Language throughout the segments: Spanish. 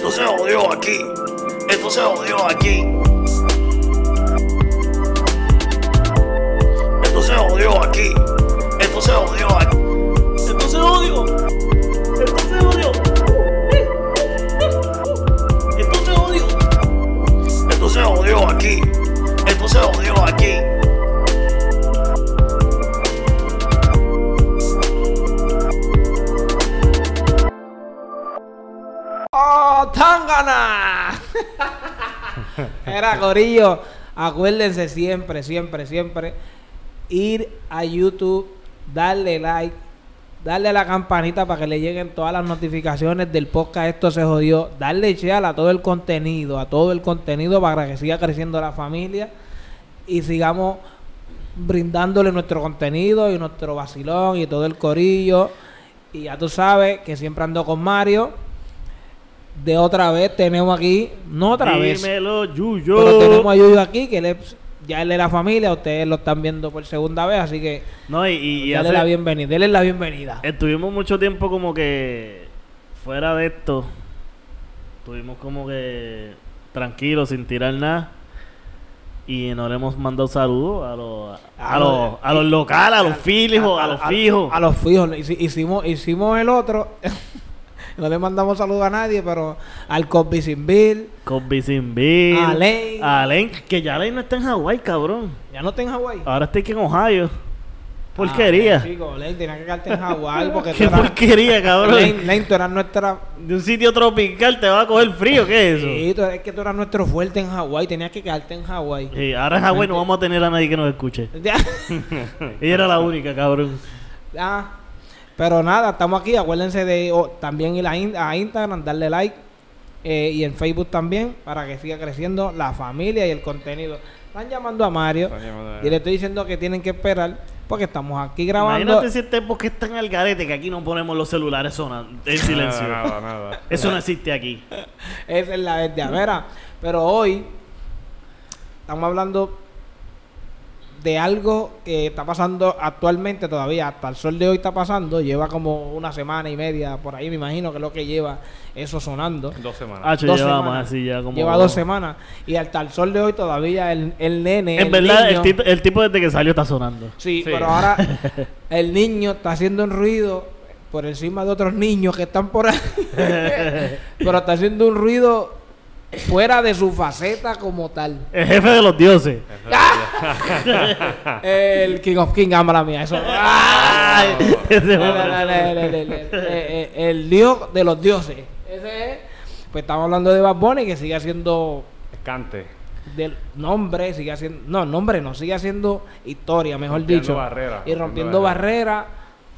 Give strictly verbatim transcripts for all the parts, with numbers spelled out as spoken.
Esto se jodió aquí. Esto se jodió aquí. Esto se jodió aquí. Esto se jodió aquí. Esto se jodió. Esto se jodió. Esto se jodió. Esto se jodió aquí. Esto se jodió aquí. ¡Oh, Tangana! Era corillo. Acuérdense siempre, siempre, siempre ir a YouTube, darle like, darle a la campanita para que le lleguen todas las notificaciones del podcast. Esto se jodió. Darle share a todo el contenido, a todo el contenido para que siga creciendo la familia y sigamos brindándole nuestro contenido y nuestro vacilón y todo el corillo. Y ya tú sabes que siempre ando con Mario. De otra vez tenemos aquí, no otra vez, Dímelo, Yuyo. pero tenemos a Yuyo aquí, que él es, ya él es la familia, ustedes lo están viendo por segunda vez, así que No, y, y, y dale hace- la bienvenida, dale la bienvenida. estuvimos mucho tiempo como que fuera de esto. Estuvimos como que tranquilos, sin tirar nada. Y no le hemos mandado saludos a los a, A los los- a los locales, a los fijos, a los fijos. A los fijos, Hici- hicimos, hicimos el otro, no le mandamos saludos a nadie, pero al Cosby Sin Bill, Con Sin Bill. a Lane, A Lane, que ya Lane no está en Hawái, cabrón. ya no está en Hawái. Ahora está aquí en Ohio. Porquería. Ah, chico, Lane, tenía que quedarte en Hawái porque tú Qué eras- porquería, cabrón. Lane, Lane, tú eras nuestra... De un sitio tropical te va a coger frío, ¿qué es eso? Sí, tú- es que tú eras nuestro fuerte en Hawái, tenías que quedarte en Hawái. Sí, ahora en Hawái no vamos a tener a nadie que nos escuche. Ya. Ella era la única, cabrón. Ah, pero nada, estamos aquí. Acuérdense de oh, también ir a, in- a Instagram, darle like eh, y en Facebook también para que siga creciendo la familia y el contenido. Están llamando a Mario Están llamando a- y le estoy diciendo que tienen que esperar porque estamos aquí grabando. Imagínate si este porque está en el garete que aquí no ponemos los celulares sonando en silencio. Nada, nada, nada. Eso no existe aquí. Esa es la verdadera. Pero hoy estamos hablando de algo que está pasando actualmente todavía, hasta el sol de hoy está pasando, lleva como una semana y media por ahí, me imagino que es lo que lleva eso sonando. Dos semanas. Ah, yo Dos llevaba semanas. más así ya como... Lleva dos semanas y hasta el sol de hoy todavía el, el nene, En el verdad, niño- el tipo, el tipo desde que salió está sonando. sí, Sí. pero ahora el niño está haciendo un ruido por encima de otros niños que están por ahí, pero está haciendo un ruido fuera de su faceta como tal. El jefe de los dioses. El King of King, cámara mía, eso. Ay, ese El, hombre. el- el- el- el- el- el dios de los dioses. Ese es. Pues estamos hablando de Bad Bunny, que sigue haciendo Cante. del nombre, sigue haciendo, no, nombre no, sigue haciendo historia, mejor Rompiendo dicho. barreras, y rompiendo rompiendo barreras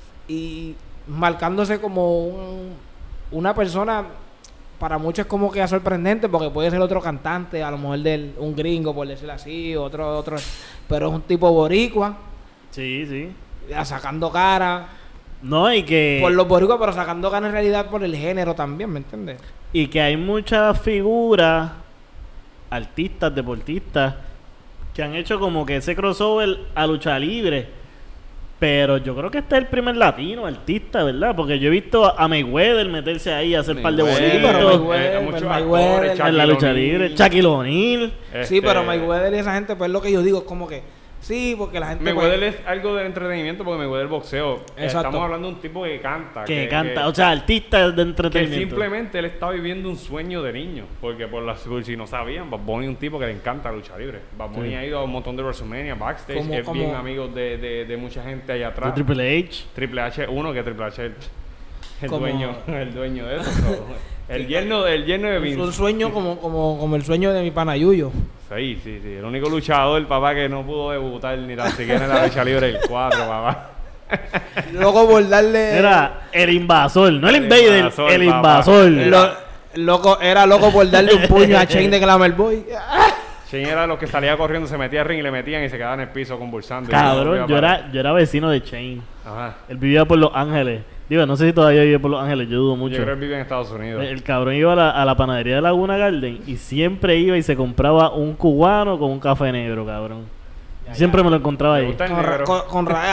y marcándose como un- una persona, para muchos es como que sorprendente, porque puede ser otro cantante, a lo mejor del un gringo, por decirlo así, otro, otro, pero es un tipo boricua, Sí, sí. ya sacando cara No, y que... por los boricuas, pero sacando cara en realidad por el género también, ¿me entiendes? Y que hay muchas figuras, artistas, deportistas, que han hecho como que ese crossover a lucha libre. Pero yo creo que este es el primer latino artista, ¿verdad? Porque yo he visto a Mayweather meterse ahí a hacer un par de Mayweather, Sí, pero bolitos Mayweather, eh, muchos pero actores, Mayweather, en la Shaquille lucha O'Neal. libre. Shaquille O'Neal. Sí, Este, pero Mayweather y esa gente, pues es lo que yo digo, es como que sí, porque la gente pues, Mayweather es algo de entretenimiento porque Mayweather boxeo. Exacto. Estamos hablando de un tipo que canta. Que canta, o sea, artista de que entretenimiento. simplemente él está viviendo un sueño de niño. Porque por las, si no sabían, Bad Bunny es un tipo que le encanta la lucha libre. Bad Bunny Sí. ha ido a un montón de WrestleMania, backstage, Como- es como- bien amigo de, de, de mucha gente allá De atrás. Triple H. Triple H uno, que Triple H es el Como- dueño, el dueño de eso. so, el yerno, el yerno de un Vince. sueño como, como, como el sueño de mi pana Yuyo. Sí, sí, sí. El único luchador, papá, que no pudo debutar ni tan siquiera en la lucha libre, el cuatro, papá. Loco por darle. Era el invasor, no el, El invader, invasor, el papá. invasor. Lo- loco, era loco por darle un puño a Shane de Glamour Boy. Shane era los que salía corriendo, se metía al ring y le metían y se quedaba en el piso convulsando. y no Cabrón, volvía yo a parar. era, yo era vecino de Shane. Ajá. Él vivía por Los Ángeles. Digo, no sé si todavía vive por Los Ángeles, yo dudo mucho. Yo creo que él vive en Estados Unidos. El cabrón iba a la, a la panadería de Laguna Garden y siempre iba y se compraba un cubano con un café negro, cabrón. Siempre me lo encontraba Me ahí. gusta el Con, ra- negro. con, con ra-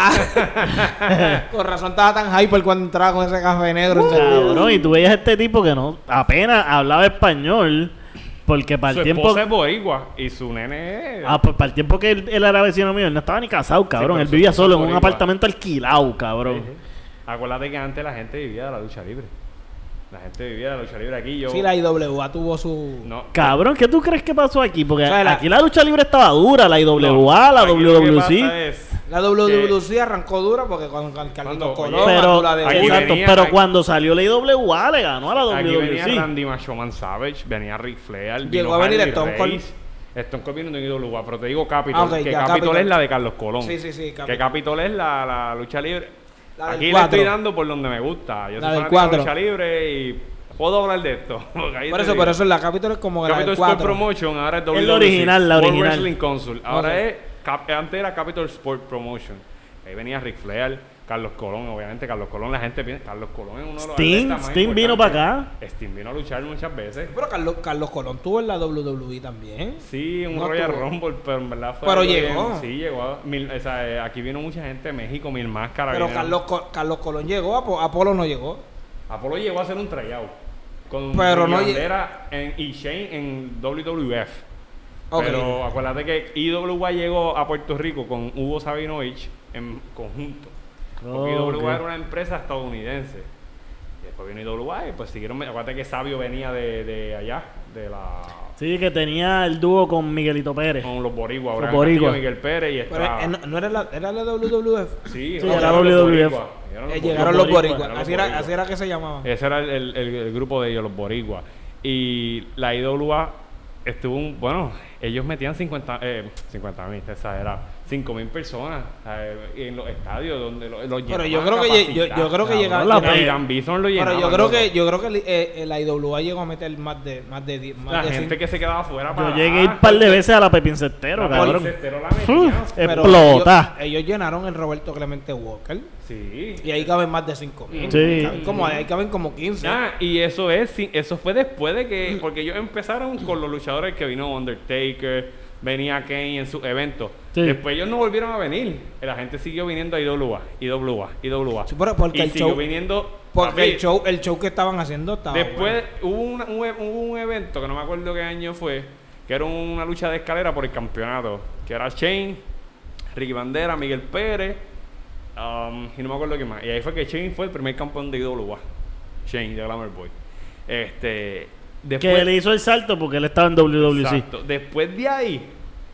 ¡Ah! Con razón estaba tan hyper cuando entraba con ese café negro encendido. Cabrón, y tú veías a este tipo que no apenas hablaba español. Porque para Su el tiempo. esposa es boricua y su nene es... Ah, pues para el tiempo que él, él era vecino mío, él no estaba ni casado, cabrón. pero Él su vivía esposa solo es en un boricua. apartamento alquilado, cabrón. Sí, sí. Acuérdate que antes la gente vivía de la lucha libre. La gente vivía de la lucha libre aquí. Yo... Sí, la I W A tuvo su... No, Cabrón, ¿qué tú crees que pasó aquí? Porque O sea, la- aquí la lucha libre estaba dura, la I W A, no, la aquí W lo que W pasa C. es La W W C arrancó dura porque con, con Carlitos Cuando- Colón, oye, Pero, la de... aquí exacto, venía- pero aquí- cuando salió la I W A le ganó a la Aquí W W venía C. Randy Machoman Savage, venía Ric Flair, Llegó vino a venir Harley Stone Cold. Race. Stone Cold vino de I W A, pero te digo Capitol, Ah, ok, que ya, Capitol, Capitol. es la de Carlos Colón. Sí, sí, sí, Que Capitol. Capitol es la, la lucha libre. La del Aquí le cuatro. estoy dando por donde me gusta. Yo La soy del fanático de cuatro. la lucha libre y puedo hablar de esto. porque ahí Por te eso, digo. por eso la Capitol es como la Capitol del Sport cuatro. Promotion, ahora es W Es la W C, original, la World original. Wrestling Council. Ahora Ok. es, Cap- antes era Capitol Sport Promotion. Ahí venía Ric Flair, Carlos Colón, obviamente Carlos Colón, la gente piensa, Carlos Colón es uno de los Sting, atletas más Sting vino importantes. para acá. Sting vino a luchar muchas veces. Pero Carlos, Carlos Colón tuvo en la W W E también. Sí, un No Royal tuvo. Rumble, pero en verdad fue Pero algo bien- llegó. Sí, llegó. a mil- o sea, eh, aquí vino mucha gente de México, Mil Máscaras. Pero vinieron. Carlos, Co- Carlos Colón llegó, Apo- Apolo no llegó. Apolo llegó a hacer un tryout con Pero no Ricky lle- Bandera en, y Shane en W W F. Ok. Pero acuérdate que I W A llegó a Puerto Rico con Hugo Sabinovich en conjunto. Porque I W A Ok. era una empresa estadounidense. Y después vino I W A y pues siguieron. Acuérdate que Sabio venía de, de allá, de la. Sí, que tenía el dúo con Miguelito Pérez. Con los boricuas. Los Abraham boricuas. Castillo, Miguel Pérez y Pero estaba. eh, no, no era, la, era la W W F. Sí, Sí, no, era llegaron los W W F. boricuas, llegaron los Eh, llegaron los boricuas. boricuas. Llegaron los Así era, boricuas. así era que se llamaba. Ese era el, el- el- el grupo de ellos, los boricuas. Y la I W A estuvo un... Bueno, ellos metían cincuenta eh, cincuenta mil, esa era cinco mil personas eh, en los estadios donde los, los Pero llenaban yo creo a que lle- yo, capacitar. yo creo que Cabrón, llegaron. la llegaron- El Gambison lo Pero llenaba. yo creo que yo creo que el, eh, el I W A llegó a meter más de más de die- más La de gente cinco- que se quedaba afuera Yo para... llegué a ir un par de veces a la Pepín Cestero, La cabrón. Cestero la metía. Uf, pero explota. Ellos, ellos llenaron el Roberto Clemente Walker Sí. y ahí caben más de cinco mil. Sí. Caben como, ahí caben como quince. Ah, y eso es, sí, eso fue después de que, porque ellos empezaron con los luchadores que vino Undertaker, venía Kane en sus eventos. Sí. Después ellos no volvieron a venir. La gente siguió viniendo a I W A, I W A, I W A. Sí, pero porque y el siguió show- viniendo. Porque papi, el show, el show que estaban haciendo estaba Después bueno. hubo, una- un, e- hubo un evento que no me acuerdo qué año fue, que era una lucha de escalera por el campeonato, que era Shane, Ricky Bandera, Miguel Pérez, um, y no me acuerdo qué más. Y ahí fue que Shane fue el primer campeón de I W A. Shane, de Glamour Boy. Este, después, Que le hizo el salto porque él estaba en W W C. Exacto. Después de ahí,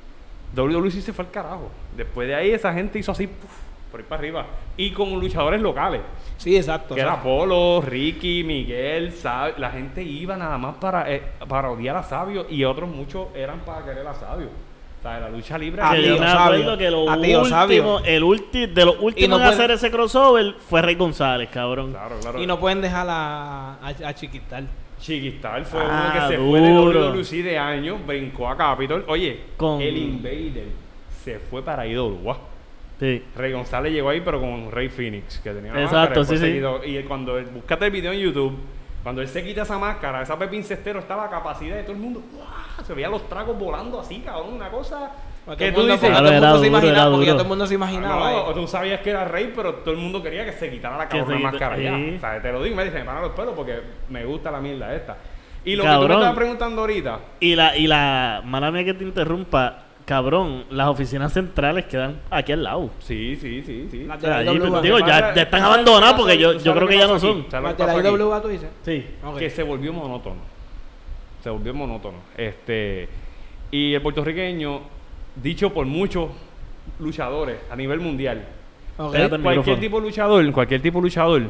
W W C se fue al carajo. Después de ahí, esa gente hizo así, puf, por ahí para arriba. Y con luchadores locales. Sí, exacto. Que era exacto. Polo, Ricky, Miguel, Sabio. La gente iba nada más para, eh, para odiar a Sabio y otros muchos eran para querer a Sabio. O sea, la lucha libre. A Que tío yo me Sabio. acuerdo que lo A tío último, Sabio. el ulti, de los últimos no en puede- hacer ese crossover fue Rey González, cabrón. Claro, claro. Y no pueden dejar a, a, a Chiquital. Chiquistar fue Ah, uno que se fue de duro. W W C de años, brincó a Capitol. Oye, Con- el Invader se fue para I W A. Sí. Rey González llegó ahí, pero con Rey Phoenix, que tenía una Exacto, máscara, después sí, se sí. quitó. Y cuando él- búscate el video en YouTube, cuando él se quita esa máscara, esa Pepín Cestero estaba a capacidad de todo el mundo. ¡Guau! Se veían los tragos volando así, cabrón, una cosa Porque que todo tú el mundo- dices. porque todo el Claro, mundo era se duro, imaginaba, era porque ya duro. todo el mundo se Ah, imaginaba. no, eh. tú sabías que era rey, pero todo el mundo quería que se quitara la Que cabrona se quita- máscara ya. sí. O sea, te lo digo, me dicen, me paran los pelos porque me gusta la mierda esta. Y lo que tú Cabrón. me estabas preguntando ahorita, Y la, y la, mala mía que te interrumpa, cabrón, las oficinas centrales quedan aquí al lado. sí, sí, sí, sí. Las O de sea, la allí, I W A. digo, ya, ya están abandonadas porque yo, yo creo que ya no son. ¿Sabes lo Las que de la pasó I aquí? W A, tú dices. Sí. Ok. Que se volvió monótono. Se volvió monótono. Este, y el puertorriqueño, dicho por muchos luchadores a nivel mundial, Ok. Espérate, el cualquier micrófono. tipo de luchador, cualquier tipo de luchador,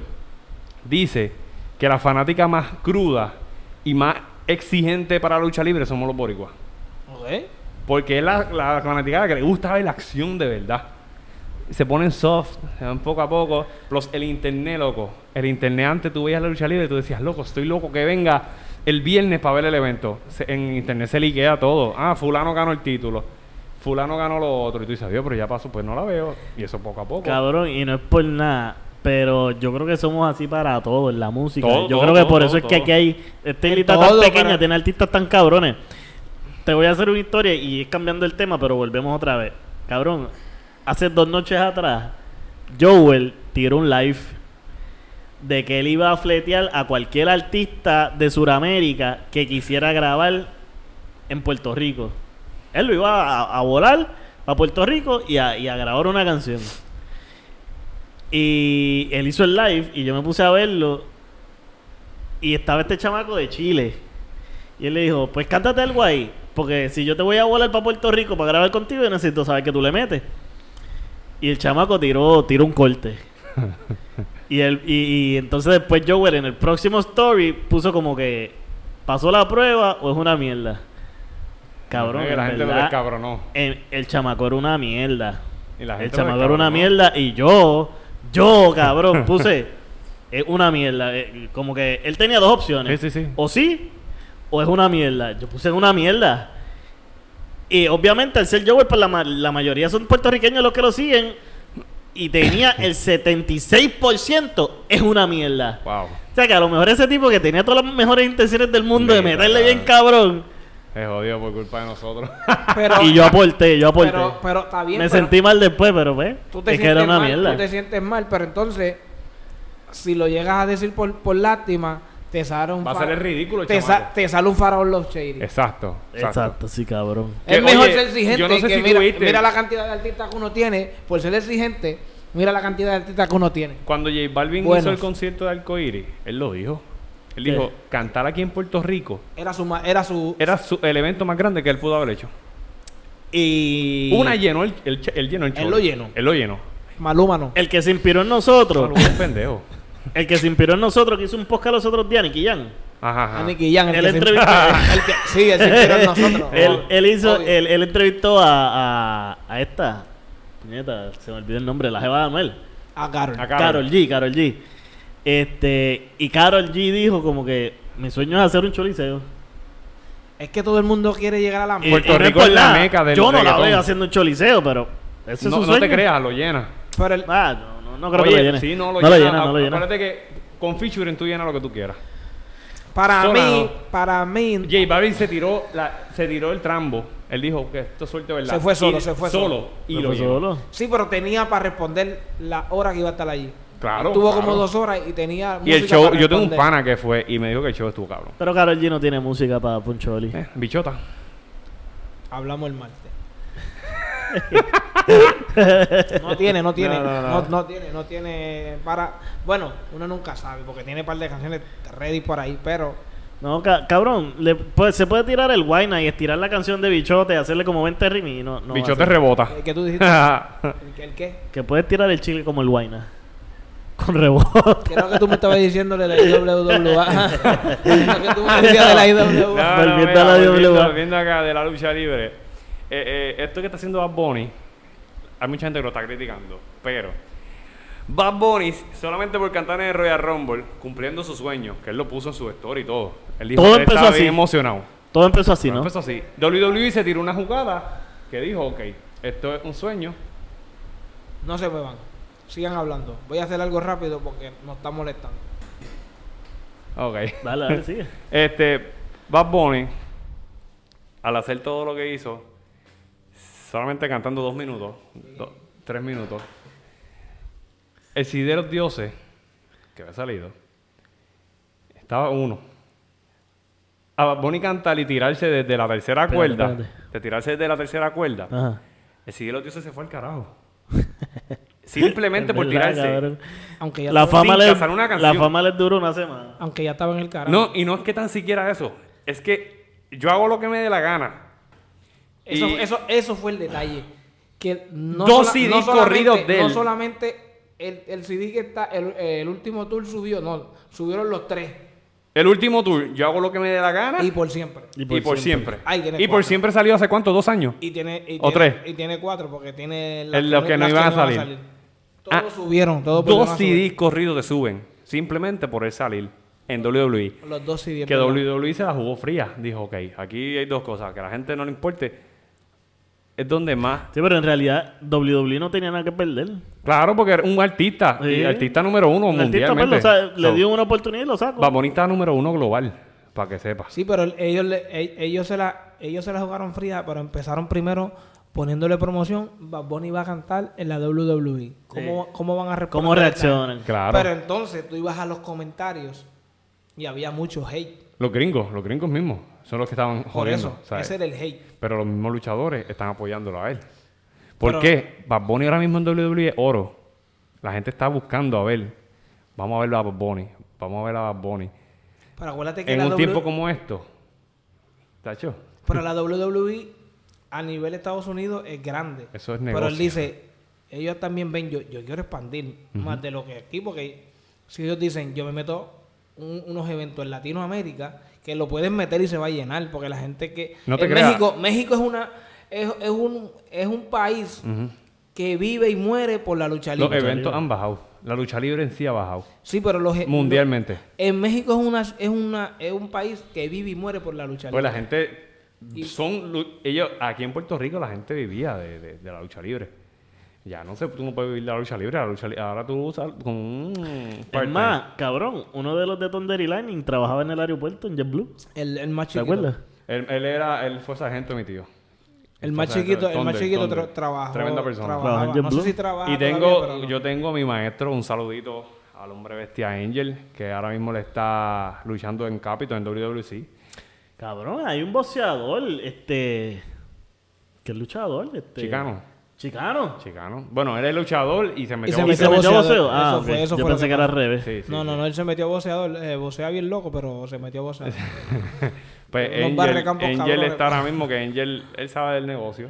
dice que la fanática más cruda y más exigente para la lucha libre somos los boricuas. Ok. Porque es la, la fanaticada que le gusta ver la acción de verdad. Se ponen soft, se van poco a poco. Plus el internet, loco. El internet antes tú veías la lucha libre y tú decías, loco, estoy loco que venga el viernes para ver el evento. Se- en internet se liquea todo. Ah, fulano ganó el título. Fulano ganó lo otro. Y tú dices, Dios, pero ya pasó, pues no la veo. Y eso poco a poco. Cabrón, y no es por nada, pero yo creo que somos así para todo en la música. Todo, yo todo, creo que todo, por todo, eso es que todo. aquí hay esta En islita tan todo, pequeña, para- tiene artistas tan cabrones. Te voy a hacer una historia y es cambiando el tema, pero volvemos otra vez. cabrón, hace dos noches atrás, Joel tiró un live de que él iba a fletear a cualquier artista de Sudamérica que quisiera grabar en Puerto Rico. Él lo iba a, a volar a Puerto Rico y a, y a grabar una canción. Y él hizo el live y yo me puse a verlo y estaba este chamaco de Chile. Y él le dijo, pues cántate algo ahí, porque si yo te voy a volar para Puerto Rico para grabar contigo, yo necesito saber que tú le metes. Y el chamaco tiró, tiró un corte. y, el, y, y entonces después Joel en el próximo story puso como que ¿pasó la prueba o es una mierda? Cabrón, no, la gente verdad, lo descabronó. El, el chamaco era una mierda. Y la El gente lo chamaco era una descabronó. mierda y yo, yo, cabrón, puse es una mierda. Eh, como que él tenía dos opciones. Sí, sí, sí. O sí, o es una mierda. Yo puse una mierda. Y obviamente al ser Joel, pues la, ma- la mayoría son puertorriqueños los que lo siguen. Y tenía el setenta y seis por ciento es una mierda. Wow. O sea que a lo mejor ese tipo que tenía todas las mejores intenciones del mundo de Mira, meterle bien claro. cabrón. Es jodido por culpa de nosotros. Pero, Y yo aporté, yo aporté. pero, pero está bien. Me pero sentí mal después, pero pues, tú te es que era sientes una mal, mierda. Tú te sientes mal, pero entonces, si lo llegas a decir por, por lástima, te sale un Va a fa- ser el ridículo el te, chamaco. sa- te sale un faraón Love Shady. Exacto, exacto. Exacto, sí, cabrón. Es Que, mejor oye, ser exigente yo no sé que si mira, tuviste- mira la cantidad de artistas que uno tiene, por ser exigente, mira la cantidad de artistas que uno tiene. Cuando J Balvin Buenos. hizo el concierto de Arcoíris, él lo dijo. Él ¿Qué? dijo, cantar aquí en Puerto Rico Era su ma- era su era su- el evento más grande que él pudo haber hecho. Y Una llenó el, el, ch- él llenó el Él show. lo llenó. Él lo llenó. Maluma no. el que se inspiró en nosotros, Solo un pendejo. el que se inspiró en nosotros, que hizo un podcast los otros días, Nicky Jam. Ajá, ajá. A Nicky Jam, el, Él que se- entrevistó- el que sí, el que en nosotros. él, Oh, él hizo, obvio. él, él entrevistó a, a, a esta, puñeta, se me olvidó el nombre, la jeva de Anuel. a Karol. A Carol. Karol. G, Carol G. Este, y Carol G dijo como que mi sueño es hacer un choliseo. Es que todo el mundo quiere llegar a la Y- Puerto y no Rico por es la nada. meca del Yo no la reggaetón. veo haciendo un choliseo, pero ese es No, su no sueño. te creas, lo llena. Pero el, Ah, no, no, no creo Oye, que lo llene. sí, no lo no llena. lo llena, no lo llena. Acuérdate que con featuring tú llenas lo que tú quieras. para Sola mí, no. para mí, J Balvin se tiró, la, se tiró el trambo. Él dijo que esto es suerte, ¿verdad? Se fue solo, Y- se fue solo. solo. Y ¿No lo fue llenó. solo? sí, pero tenía para responder la hora que iba a estar allí. Claro, Estuvo claro. como dos horas y tenía Y el música show, para yo tengo un responder. pana que fue y me dijo que el show estuvo cabrón. Pero Karol G no tiene música para un choli. Eh, bichota. Hablamos el martes. no tiene, no tiene, No, no, no, no. no tiene, no tiene para. Bueno, uno nunca sabe porque tiene un par de canciones ready por ahí, pero No, ca- cabrón, le, pues, se puede tirar el Guayna y estirar la canción de Bichote, hacerle como veinte rimas y no, no va a Bichote hacer. rebota. ¿el que tú dijiste? ¿El que- ¿El qué? Que puedes tirar el chile como el Guayna. Con rebote. Creo que tú me estabas diciéndole de la I W W A. Creo que tú me decías de la I W W A. Volviendo mira, a la volviendo, W W A. volviendo acá de la lucha libre. Eh, eh, esto que está haciendo Bad Bunny, hay mucha gente que lo está criticando, pero Bad Bunny, solamente por cantar en el Royal Rumble, cumpliendo su sueño, que él lo puso en su story y todo. Él dijo Todo que él empezó estaba así. bien emocionado. Todo empezó así, Todo ¿no? empezó así. W W E se tiró una jugada que dijo, ok, esto es un sueño. No se me van. Sigan hablando. Voy a hacer algo rápido porque nos está molestando. Ok. Dale, dale, sigue. Este, Bad Bunny, al hacer todo lo que hizo, solamente cantando dos minutos, do- tres minutos, el C D de los dioses, que había salido, estaba uno. A Bad Bunny cantar y tirarse desde la tercera Espérate, cuerda, espérate. de tirarse desde la tercera cuerda, Ajá. el C D de los dioses se fue al carajo. Simplemente Es por verdad, tirarse. cabrón. Aunque ya, La estaba, fama, sin les, cazar una la canción. fama les duró una semana. aunque ya estaba en el carajo. No, y no es que tan siquiera eso. Es que yo hago lo que me dé la gana. Eso, Y- eso, eso fue el detalle. Que no Dos sola- C Ds no solamente- corridos de No él. solamente el, el C D que está, el, el último tour subió, no, subieron los tres. El último tour, yo hago lo que me dé la gana Y y, por siempre. por, siempre. Ahí tienes y por cuatro. siempre salió hace cuánto, dos años. Y tiene, y ¿O tiene, tres? Y tiene cuatro porque tiene El- los que no las iban a salir. Todos Ah, subieron, todos Dos volvieron a C subir. Ds corridos te suben. Simplemente por el salir en W W E. Los dos C Ds. Que ¿verdad? W W E se la jugó fría. Dijo, ok, aquí hay dos cosas. Que a la gente no le importe. Es donde más. Sí, pero en realidad W W E no tenía nada que perder. Claro, porque era un artista. Sí. Y artista número uno El artista, pues, mundialmente. lo sa- le So, dio una oportunidad y lo sacó. Bad Bunny está número uno global. Para que sepas. Sí, pero el- ellos, le- e- ellos, se la, ellos se la jugaron fría, pero empezaron primero poniéndole promoción, Bad Bunny va a cantar en la W W E. ¿Cómo, Sí. ¿Cómo van a responder? ¿Cómo reaccionan? Claro. Pero entonces tú ibas a los comentarios y había mucho hate. Los gringos, los gringos mismos, son los que estaban Por jodiendo. eso, ¿sabes? ese era el hate. Pero los mismos luchadores están apoyándolo a él. ¿Por Pero- qué? Bad Bunny ahora mismo en W W E es oro. La gente está buscando a ver. Vamos a ver a Bad Bunny. Vamos a ver a Bad Bunny. Pero acuérdate que En la un W- tiempo como esto. ¿Tacho? Pero la W W E a nivel Estados Unidos es grande. Eso es Pero negocio. él dice, ellos también ven, yo, yo quiero expandir más de lo que aquí, porque si ellos dicen, yo me meto un- unos eventos en Latinoamérica, que lo pueden meter y se va a llenar, porque la gente que... No te en creas. México, México es una es, es un es un país Ujú. que vive y muere por la lucha Los libre. eventos han bajado. La lucha libre en sí ha bajado. Sí, pero los Mundialmente. los- en México es una es una es un país que vive y muere por la lucha Pues libre. la gente... Y- son lu- ellos Aquí en Puerto Rico la gente vivía de, de- de la lucha libre. Ya no sé, tú no puedes vivir de la lucha libre. La lucha li- ahora tú usas con un Es part-time. más, cabrón, uno de los de Thunder y Lightning trabajaba en el aeropuerto en JetBlue. El, el más ¿Te chiquito. acuerdas? Él, él era, él fue sargento mi tío. El Fue más sargento chiquito, de el más Thunder, chiquito Thunder. tra- trabajó. Tremenda persona. trabajaba. Trabajaba en No sé JetBlue. si trabaja Y tengo, todavía, pero no. yo tengo mi maestro, un saludito al hombre bestia Angel, que ahora mismo le está luchando en Capitol, en W W C. Cabrón, hay un boxeador, este... ¿Qué luchador? Este... Chicano. Chicano. Chicano. Bueno, él es luchador y se metió se a ¿Y metió se metió a boxeador. boxeo? Ah, Eso ok. fue- eso Yo fue lo pensé que que era al pasó. revés. Sí, sí, no, sí. no, no, él se metió a boxeador, eh, boxea bien loco, pero se metió a boxeador. Pues Unos Angel, barrecampos Angel cabrones. está ahora mismo que Angel, él sabe del negocio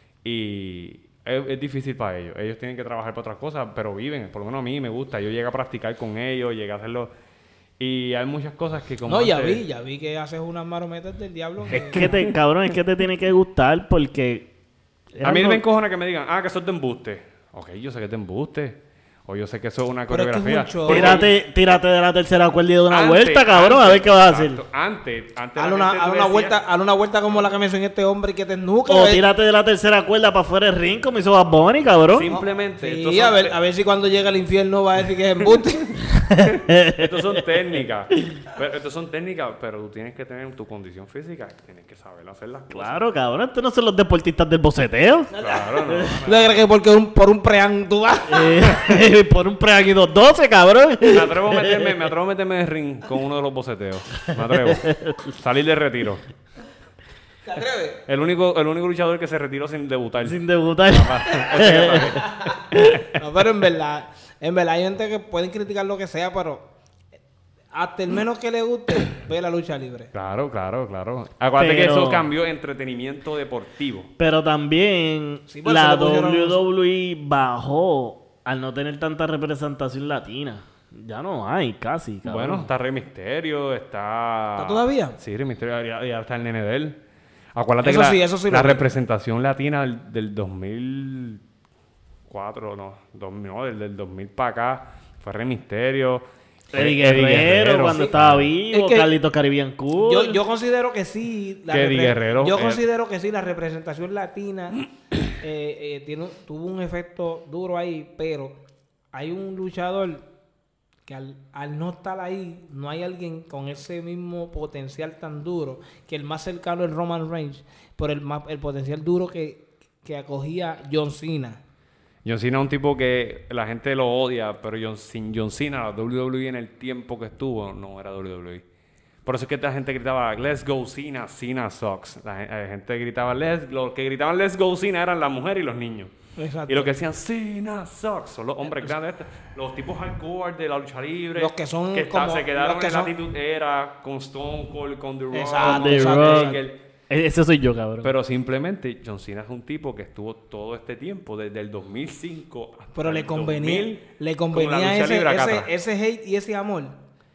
y es, es difícil para ellos. Ellos tienen que trabajar para otras cosas, pero viven. Por lo menos a mí me gusta. Yo llegué a practicar con ellos, llegué a hacerlo. Y hay muchas cosas que como No, ya antes- vi, ya vi que haces unas marometas del diablo. Es que te, cabrón, es que te tiene que gustar porque... A mí Era me lo- encojona que me digan, ah, que eso es de embuste. Ok, yo sé que es de embuste. O yo sé que eso es una Pero es que es coreografía. mucho- Porque Tírate, tírate de la tercera cuerda y de una antes- vuelta, cabrón, a ver qué vas a hacer. exacto, Antes, antes Haz la una, gente haz tú una decías- vuelta, haz una vuelta como la que me enseñó este hombre y que te nuca. O tírate de la tercera cuerda para afuera del ring como hizo Bad Bunny, cabrón. Simplemente. estos Sí, son a ver, te- a ver si cuando llega al infierno va a decir que es embuste. Estos son técnicas. Pero, estos son técnicas, pero tú tienes que tener tu condición física. Tienes que saber hacer las cosas. Claro, cabrón, estos no son los deportistas del boceteo. Claro, no. no. ¿Tú crees que porque un, por un preán tú vas? Eh, por un preagui dos doce, cabrón. Me atrevo a meterme, me atrevo a meterme en ring con uno de los boceteos. Me atrevo. Salir de retiro. ¿Te atreves? El único, el único luchador que se retiró sin debutar. Sin debutar. No, pero en verdad, en verdad hay gente que pueden criticar lo que sea, pero hasta el menos que le guste, ve la lucha libre. Claro, claro, claro. Acuérdate que Pero- eso cambió entretenimiento deportivo. Pero también Sí, por la eso le pusieron W W E bajó al no tener tanta representación latina. Ya no hay, casi, cabrón. Bueno, está Rey Misterio, está... ¿Está todavía? Sí, Rey Misterio, y ahora está el nene de él. Acuérdate Eso que la, sí, eso sí la lo vi. representación latina del, del dos mil cuatro, no, dos mil, no, del, del dos mil para acá, fue Rey Misterio. fue Eddie Guerrero, cuando Sí. estaba vivo, Es que Carlitos Caribbean Cool. Yo, yo considero que sí. La Que Eddie repre- Guerrero, Yo eh. considero que sí, la representación latina eh, eh, tiene, un- tuvo un efecto duro ahí, pero hay un luchador que al, al no estar ahí, no hay alguien con ese mismo potencial tan duro, que el más cercano es Roman Reigns, por el, más, el potencial duro que, que acogía John Cena. John Cena es un tipo que la gente lo odia, pero John, sin John Cena, la W W E en el tiempo que estuvo, no era W W E. Por eso es que la gente gritaba, let's go Cena, Cena sucks. La, gen- la gente gritaba, let's, los que gritaban let's go Cena eran las mujeres y los niños. Exacto. Y los que decían, Cena sucks, son los hombres grandes, estos, los tipos hardcore de la lucha libre. Los que son que está- como- se quedaron los que en la son- actitud era con Stone Cold, con The Rock, Exacto, con The Rock. Undertaker. E- Ese soy yo, cabrón. Pero simplemente John Cena es un tipo que estuvo todo este tiempo, desde el dos mil cinco hasta Pero le el convenía, dos mil, le con la convenía lucha ese, libre acá ese, atrás. ese hate y ese amor.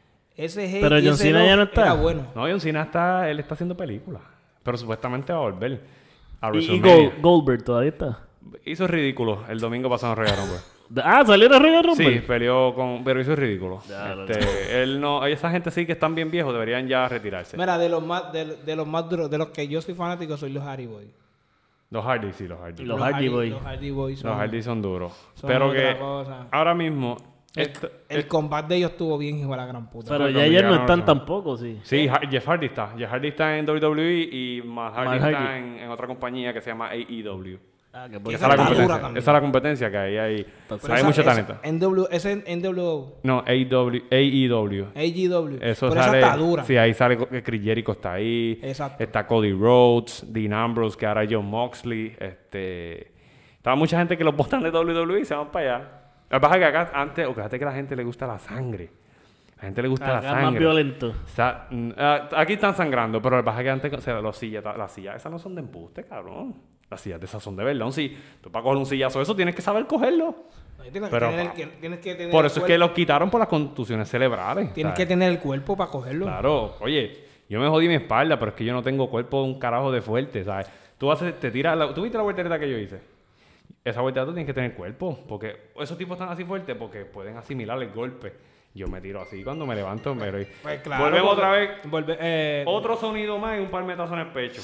Ese hate Pero y John ese Cena ya love no está. era bueno. No, John Cena está, él está haciendo películas, pero supuestamente va a volver a y y WrestleMania. Gold- Goldberg todavía está. Hizo ridículo el domingo pasado en Royal Rumble. Ah, salió de Royal Sí, Rumble. peleó con, pero hizo ridículo. Ya, lo Este, él no, esa gente sí que están bien viejos, deberían ya retirarse. Mira, de los más, de, de los más duros, de los que yo soy fanático, soy los Hardy Boys. Los Hardy, sí, los Hardy. Los Hardy Boys. Los Hardy Boys son- Los Hardy son duros. son Pero otra que cosa. ahora mismo El, esto- el combate de ellos estuvo bien, hijo de la gran puta. Pero Los ya ellos no dominicanos están son- tampoco, sí. Sí, Ha- Jeff Hardy está. Jeff Hardy está en W W E y Matt Hardy Matt está Hardy. en, en otra compañía que se llama A E W. Ah, que por Esa Esa es la está dura competencia. también. Esa es la competencia que ahí hay, Pero hay esa- mucho esa- talento. N W, ese es N W O, No, A E W. A E W. A G W. Eso Pero sale. esa está dura. Sí, ahí sale que Chris Jericho está ahí. Exacto. Está Cody Rhodes, Dean Ambrose, que ahora es John Moxley. Este. Estaba mucha gente que los botan de W W E y se van para allá. Lo que pasa es que acá antes, o fíjate que a la gente le gusta la sangre. A la gente le gusta la Acá es más sangre. violento. O sea, mm, ah, aquí están sangrando, pero lo que pasa es que antes, o sea, los sillas, las sillas esas no son de embuste, cabrón. Las sillas de esas son de verdad. Un si, tú para coger un sillazo, eso tienes que saber cogerlo. Ahí Tienes, Pero, que tener, pa- el- que- tienes que tener Por el eso es que cuerpo- los quitaron por las contusiones cerebrales. Tienes ¿sabes? que tener el cuerpo para cogerlo. Claro, oye, yo me jodí mi espalda, pero es que yo no tengo cuerpo un carajo de fuerte, ¿sabes? Tú haces, te tiras, la, ¿tú viste la voltereta que yo hice? Esa voltereta tú tienes que tener cuerpo, porque esos tipos están así fuertes porque pueden asimilar el golpe. Yo me tiro así cuando me levanto, me doy. Pues claro, Volvemos porque- otra vez. volve- eh, Otro sonido más y un palmetazo en el pecho.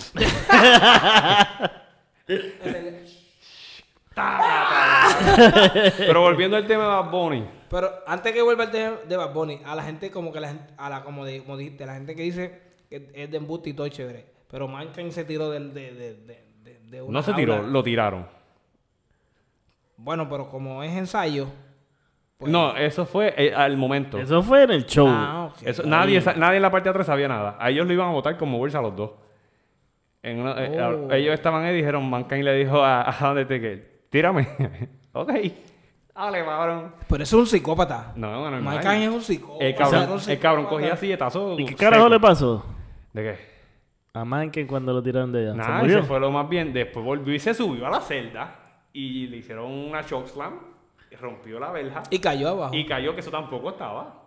Pero volviendo al tema de Bad Bunny. Pero antes que vuelva el tema de Bad Bunny, a la gente como que la gente, a la como, de, como dijiste, la gente que dice que es de embuste y todo es chévere. Pero Mankind se tiró del, de, de, de, de, de una No se tiró, jaula. lo tiraron. Bueno, pero como es ensayo. pues- No, eso fue eh, al momento. Eso fue en el show. Ah, ok. Eso, nadie, sa- nadie en la parte de atrás sabía nada. A ellos lo iban a votar como bolsa a los dos. En una- eh, Oh. a- ellos estaban ahí y dijeron, Mankind le dijo a, a Undertaker, tírame. Ok. Dale, cabrón. Pero eso es un psicópata. No, no, no. Mankind es un psicópata. El cabrón, Era un el cabrón psicópata. cogía silletazo. ¿Y qué carajo seco. le pasó? ¿De qué? A Manken cuando lo tiraron de allá. ¿Se Nada, y murió? se fue lo más bien. Después volvió y se subió a la celda y le hicieron una chokeslam, y rompió la verja Y cayó abajo. y cayó, que eso tampoco estaba.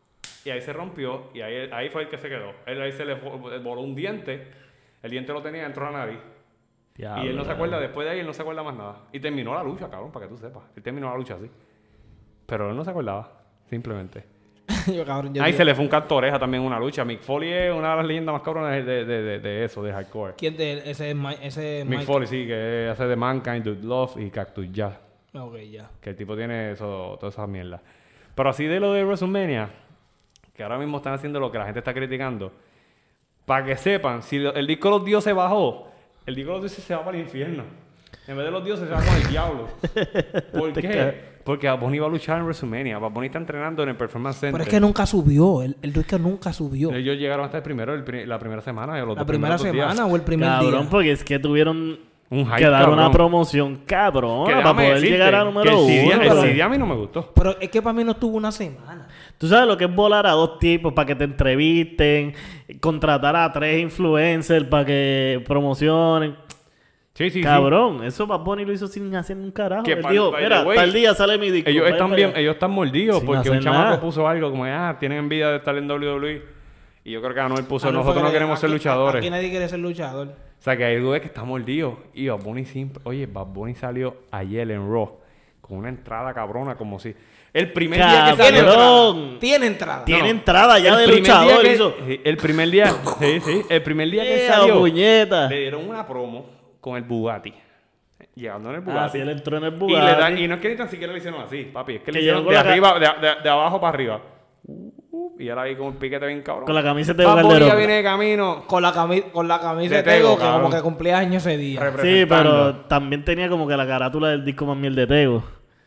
Y ahí se rompió y ahí, ahí fue el que se quedó. Él ahí se le vo- voló un diente, el diente lo tenía dentro de la nariz. Diablo, y él no se cabrón. acuerda, después de ahí él no se acuerda más nada. Y terminó la lucha, cabrón, para que tú sepas. Él terminó la lucha así. Pero él no se acordaba, simplemente. Yo, cabrón, yo Ahí digo, se le fue un canto oreja también una lucha. Mick Foley es una de las leyendas más cabronas de, de, de, de, de eso, de hardcore. ¿Quién de ese es Ma- ese es Mick Mike? Foley, sí, que hace de Mankind, Dude Love y Cactus Jack. Ok, ya. Que el tipo tiene eso, todas esas mierdas. Pero así de lo de WrestleMania, que ahora mismo están haciendo lo que la gente está criticando, para que sepan, si lo- el disco de los dioses bajó, el disco de los dioses se va para el infierno. En vez de los dioses se va con el diablo. ¿Por qué? Porque Bad Bunny va a luchar en WrestleMania. Bad Bunny está entrenando en el Performance Center. Pero es que nunca subió. El, el disco nunca subió. Ellos llegaron hasta el primero, el pri- la primera semana. o los La dos primera primeros dos días. semana o el primer Cabrón, día. porque es que tuvieron Un hype, que dar una cabrón. promoción cabrón Que para déjame poder decirte llegar a que número el C D, uno. el pero- C D a mí no me gustó. Pero es que para mí no estuvo una semana. Tú sabes lo que es volar a dos tipos para que te entrevisten, contratar a tres influencers para que promocionen. Sí, sí, sí. Cabrón, eso Bad Bunny lo hizo sin hacer un carajo. Que Él pa- dijo, by the mira, way, tal día sale mi disco. Ellos vayan están para bien, allá". ellos están mordidos Sin porque un hacer chamaco nada. puso algo como, ah, tienen envidia de estar en W W E. Y yo creo que Anuel puso, Ah, nosotros fue no que- queremos ser aquí- luchadores. Aquí nadie quiere ser luchador. O sea, que hay algo de que está mordido. Y Bad Bunny siempre... Oye, Bad Bunny salió ayer en Raw con una entrada cabrona como si... El primer día que Cabrón. salió... Tiene entrada. Tiene No, no. entrada ya El de primer día luchador. que- hizo, sí, el primer día... Sí, sí. El primer día que "Yeah, salió... puñeta". Le dieron una promo con el Bugatti. Llegando en el Ah, Bugatti. sí, él entró en el Y, Bugatti. le dan, y no es que ni tan siquiera le hicieron así, papi. Es que, le Que hicieron llegó de con la arriba, de, de- de abajo para arriba. Uh, uh, y ahora ahí con un piquete bien cabrón. Con la camiseta de Bad Bunny Calderón. ya viene de camino. Con la, cami- con la camisa De de Tego, Tego, que como cabrón. que cumplía años ese día. Repre- Sí, pero representando. también tenía como que la carátula del disco más miel de Tego.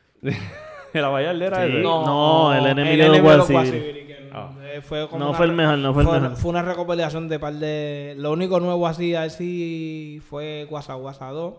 De la Vallardera Sí. ese. No, el enemigo de enemigo Guasibiri. Guasibiri, que, Ah. eh, fue como No una fue el re- mejor, no fue el fue, mejor. fue una recopilación de par de... Lo único nuevo así, así fue Guasa Guasa dos.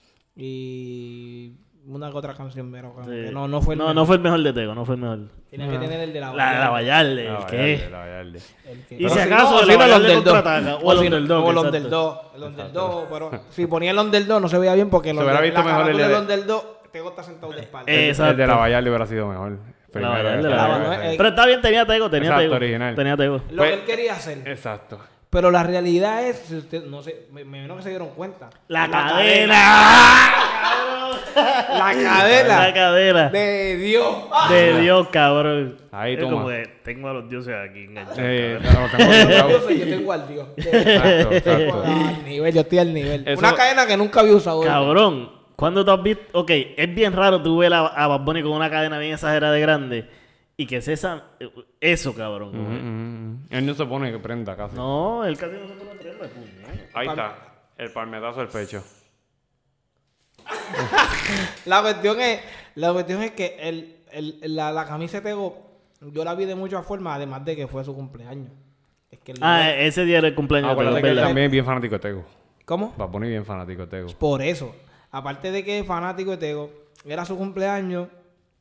Y una que otra canción, pero como Sí. que no, no fue el no, mejor. no fue el mejor de Tego, no fue el mejor. Tenía que tener el de la La de la Vallarde, La el Vallarde, que la Vallarde. El que- Y Pero si si acaso, no, el si no, el Vallarde Underdog. contraataca, o el si no, Underdog, o el exacto. Underdog. El Underdog, pero si ponía el Underdog no se veía bien porque el Se hubiera Under- visto la mejor el carátula de- del Underdog, Tego está sentado de espalda. Eh, El, Exacto. el de la Vallarde hubiera sido mejor. La Primero, Vallarde, esa, la La Vallarde. Vallarde. Pero está bien, tenía Tego, tenía Exacto, Tego. original. Tenía Tego. Lo Pues- que él quería hacer. Exacto. Pero la realidad es, si usted, no sé, me, me imagino que se dieron cuenta. La cadena. La cadena. La cadena. De Dios. De Dios, cabrón. Ahí, es toma. como que tengo a los dioses aquí enganchados. Eh, cabrón. no, tengo cuidado. Yo, soy- yo tengo al Dios. Exacto, exacto. Al nivel, yo estoy al nivel. Eso- Una cadena que nunca había usado. Cabrón, ¿cuándo tú has visto? Ok, es bien raro tú ver a, a Bad Bunny con una cadena bien exagerada de grande y que es esa, eso, cabrón. Ujú, ujú. Él no se pone que prenda casi. No, él casi no se pone prenda, puñeta. Ahí está. El palmetazo del pecho. la cuestión es, la cuestión es que el, el, la, la camisa de Tego, yo la vi de muchas formas, además de que fue su cumpleaños. Es que el- Ah, ese día era el cumpleaños. Ah, de Tego, acuérdate que él ¿verdad? también es bien fanático de Tego. ¿Cómo? Va a poner bien fanático de Tego. Por eso, aparte de que es fanático de Tego, era su cumpleaños,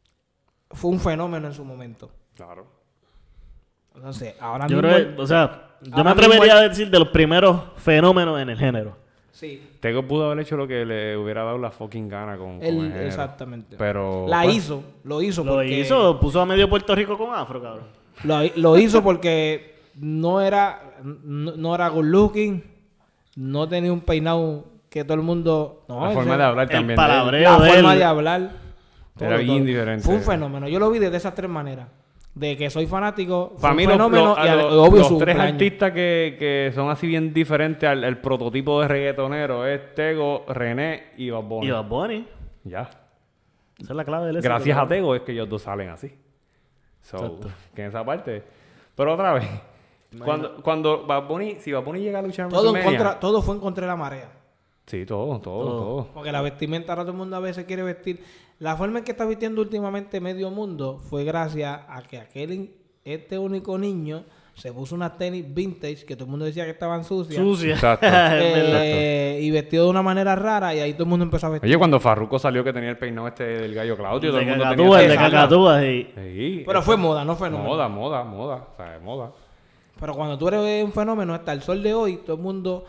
fue un fenómeno en su momento. Claro. Entonces, ahora Yo mismo... creo que, o sea, yo ahora me atrevería mismo a decir de los primeros fenómenos en el género. Sí, Tego pudo haber hecho lo que le hubiera dado la fucking gana con, con él, el género. exactamente. Pero... La pues, hizo, lo hizo Lo porque... hizo, puso a medio Puerto Rico con afro, cabrón. Lo, lo hizo porque no era, no, no era good looking, no tenía un peinado que todo el mundo... No, La ese- forma de hablar el también. palabreo. la de forma él. de hablar. Era bien diferente. Fue un fenómeno. Yo lo vi de esas tres maneras. De que soy fanático, fue Para un mí, los, fenómeno los- y al- los- obvio los su tres cumpleaños. artistas que, que son así bien diferentes al, al prototipo de reggaetonero es Tego, René y Bad Bunny. Y Bad Bunny. Ya. Esa es la clave del éxito, Gracias a cabrón. Tego es que ellos dos salen así. So, Exacto. que en esa parte. Pero otra vez, cuando, cuando Bad Bunny, si Bad Bunny llega a luchar en Todo, en WrestleMania- contra, todo fue en contra de la marea. Sí, todo, todo, Todo. todo. Porque la vestimenta ahora todo el mundo a veces quiere vestir. La forma en que está vistiendo últimamente medio mundo fue gracias a que aquel in- este único niño se puso unas tenis vintage que todo el mundo decía que estaban sucias. Sucia. Exacto. Es verdad. eh, y vestido de una manera rara y ahí todo el mundo empezó a vestir. Oye, cuando Farruko salió que tenía el peinado este del gallo Claudio, todo De el mundo cacatúa, tenía el de ese- cacatúa, sí. Sí, Pero eso- fue moda, no fenómeno. Moda, moda, moda. O sea, moda. Pero cuando tú eres un fenómeno hasta el sol de hoy, todo el mundo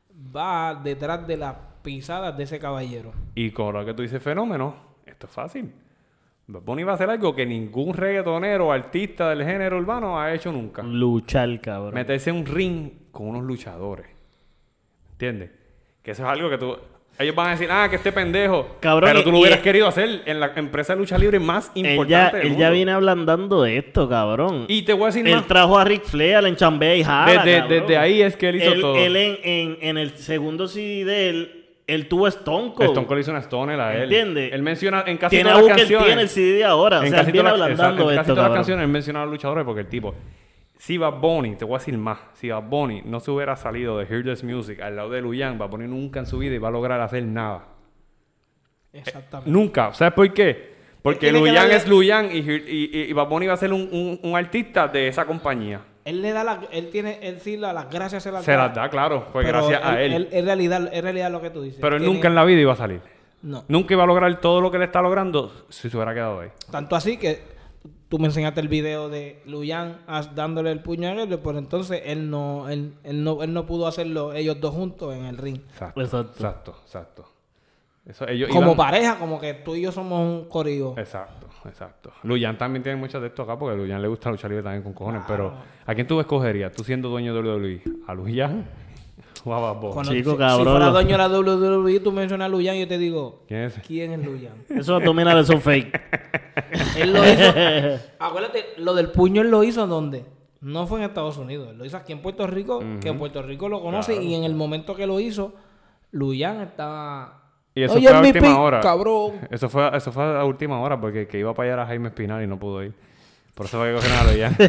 va detrás de las pisadas de ese caballero. Y con lo que tú dices fenómeno, esto es fácil. Bad Bunny va a hacer algo que ningún reggaetonero o artista del género urbano ha hecho nunca. Luchar, cabrón. Meterse en un ring con unos luchadores. ¿Entiendes? Que eso es algo que tú... Ellos van a decir, ah, que este pendejo. Cabrón, pero tú y- lo y- hubieras querido hacer en la empresa de lucha libre más Él ya, importante del él mundo. ya viene ablandando de esto, cabrón. Y te voy a decir Él más. trajo a Ric Flair, le enchambea y jala, Desde, cabrón. desde ahí es que él hizo él, todo. él en, en, en el segundo C D de él, él tuvo Stone Cold. Stone Cold hizo una Stoner a él. ¿Entiendes? Él menciona en casi Tiene a todas las Booker canciones. tiene el C D de ahora. O en sea, él casi viene todas las- ablandando exacto, en de casi esto, todas las cabrón. canciones él menciona a los luchadores porque el tipo... Si Bad Bunny, te voy a decir más, si Bad Bunny no se hubiera salido de Hear This Music al lado de Luyan, Bad Bunny nunca en su vida iba a lograr hacer nada. Exactamente. Nunca. ¿Sabes por qué? Porque Tiene que Luyan darle- es Luyan y, Hear- y, y, y Bad Bunny va a ser un, un, un artista de esa compañía. Él le da la, él tiene, él sí la- las gracias se las Se las da, claro, pues pero gracias a él. En realidad, en realidad lo que tú dices. Pero él Tiene- nunca en la vida iba a salir. No. Nunca iba a lograr todo lo que él está logrando si se hubiera quedado ahí. Tanto así que tú me enseñaste el video de Luyan as- dándole el puño a él, pero entonces él no, él, él no, él no pudo hacerlo ellos dos juntos en el ring. Exacto. Exacto. Exacto, exacto. Eso, ellos Como iban- pareja, como que tú y yo somos un corillo. Exacto, exacto. Luyan también tiene muchas de esto acá porque a Luyan le gusta luchar libre también con cojones. Pero ¿a quién tú escogerías? Tú siendo dueño de W W E. ¿A Luyan o a Bad Bunny? Cuando- Chico, si, cabrón, si fuera lo- dueño de la W W E, tú mencionas a Luyan y yo te digo, ¿Quién es? ¿quién es Luyan? Esos abdominales son fake. Él lo hizo. Acuérdate, lo del puño él lo hizo ¿dónde? No fue en Estados Unidos. Él lo hizo aquí en Puerto Rico, que en Puerto Rico lo conoce. Claro. Y en el momento que lo hizo, Luyan estaba. Y eso Oye, fue a mi última pic, hora. cabrón. Eso fue, eso fue a última hora porque el que iba para allá era Jaime Espinal y no pudo ir. Por eso fue que cogieron a Luyan.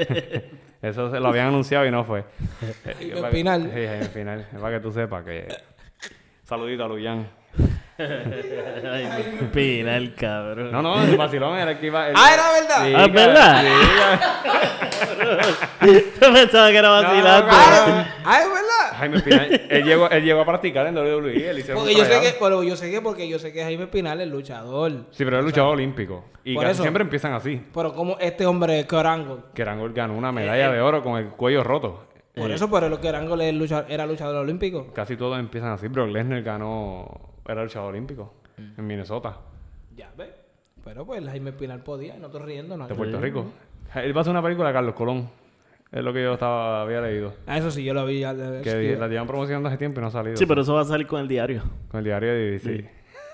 Eso se lo habían anunciado y no fue. Jaime Para que- Espinal. Sí, Jaime Espinal. Es para que tú sepas que... Saludito a Luyan. Ay, mi pina el cabrón. No, no, el vacilón era el que iba... el- Ah, ¿era verdad? Sí, Ah, ¿es verdad? sí, Yo pensaba que era vacilante. No, Ah, ah, es verdad. Jaime Espinal, él llegó, él llegó a practicar en W W E, él hicieron Porque un yo sé que, tryout. pero yo sé que porque yo sé que Jaime Espinal es luchador. Sí, pero él luchador olímpico. Y Por casi eso. siempre empiezan así. Pero como este hombre Kerangol. Que Rangel ganó una medalla de oro con el cuello roto. Por Eh, eso, pero lo Kerangol es lucha- era luchador olímpico. Casi todos empiezan así. Brock Lesnar ganó... Era luchador olímpico. En Minnesota. Ya ves. Pero pues Jaime Espinal podía y no estoy riendo nada. De Puerto Rico. Él va a hacer una película de Carlos Colón. Es lo que yo estaba, había leído. Ah, eso sí, yo lo vi. ya- Que la llevan promocionando hace tiempo y no ha salido. Sí, pero eso va a salir con el diario. Con el diario de D C.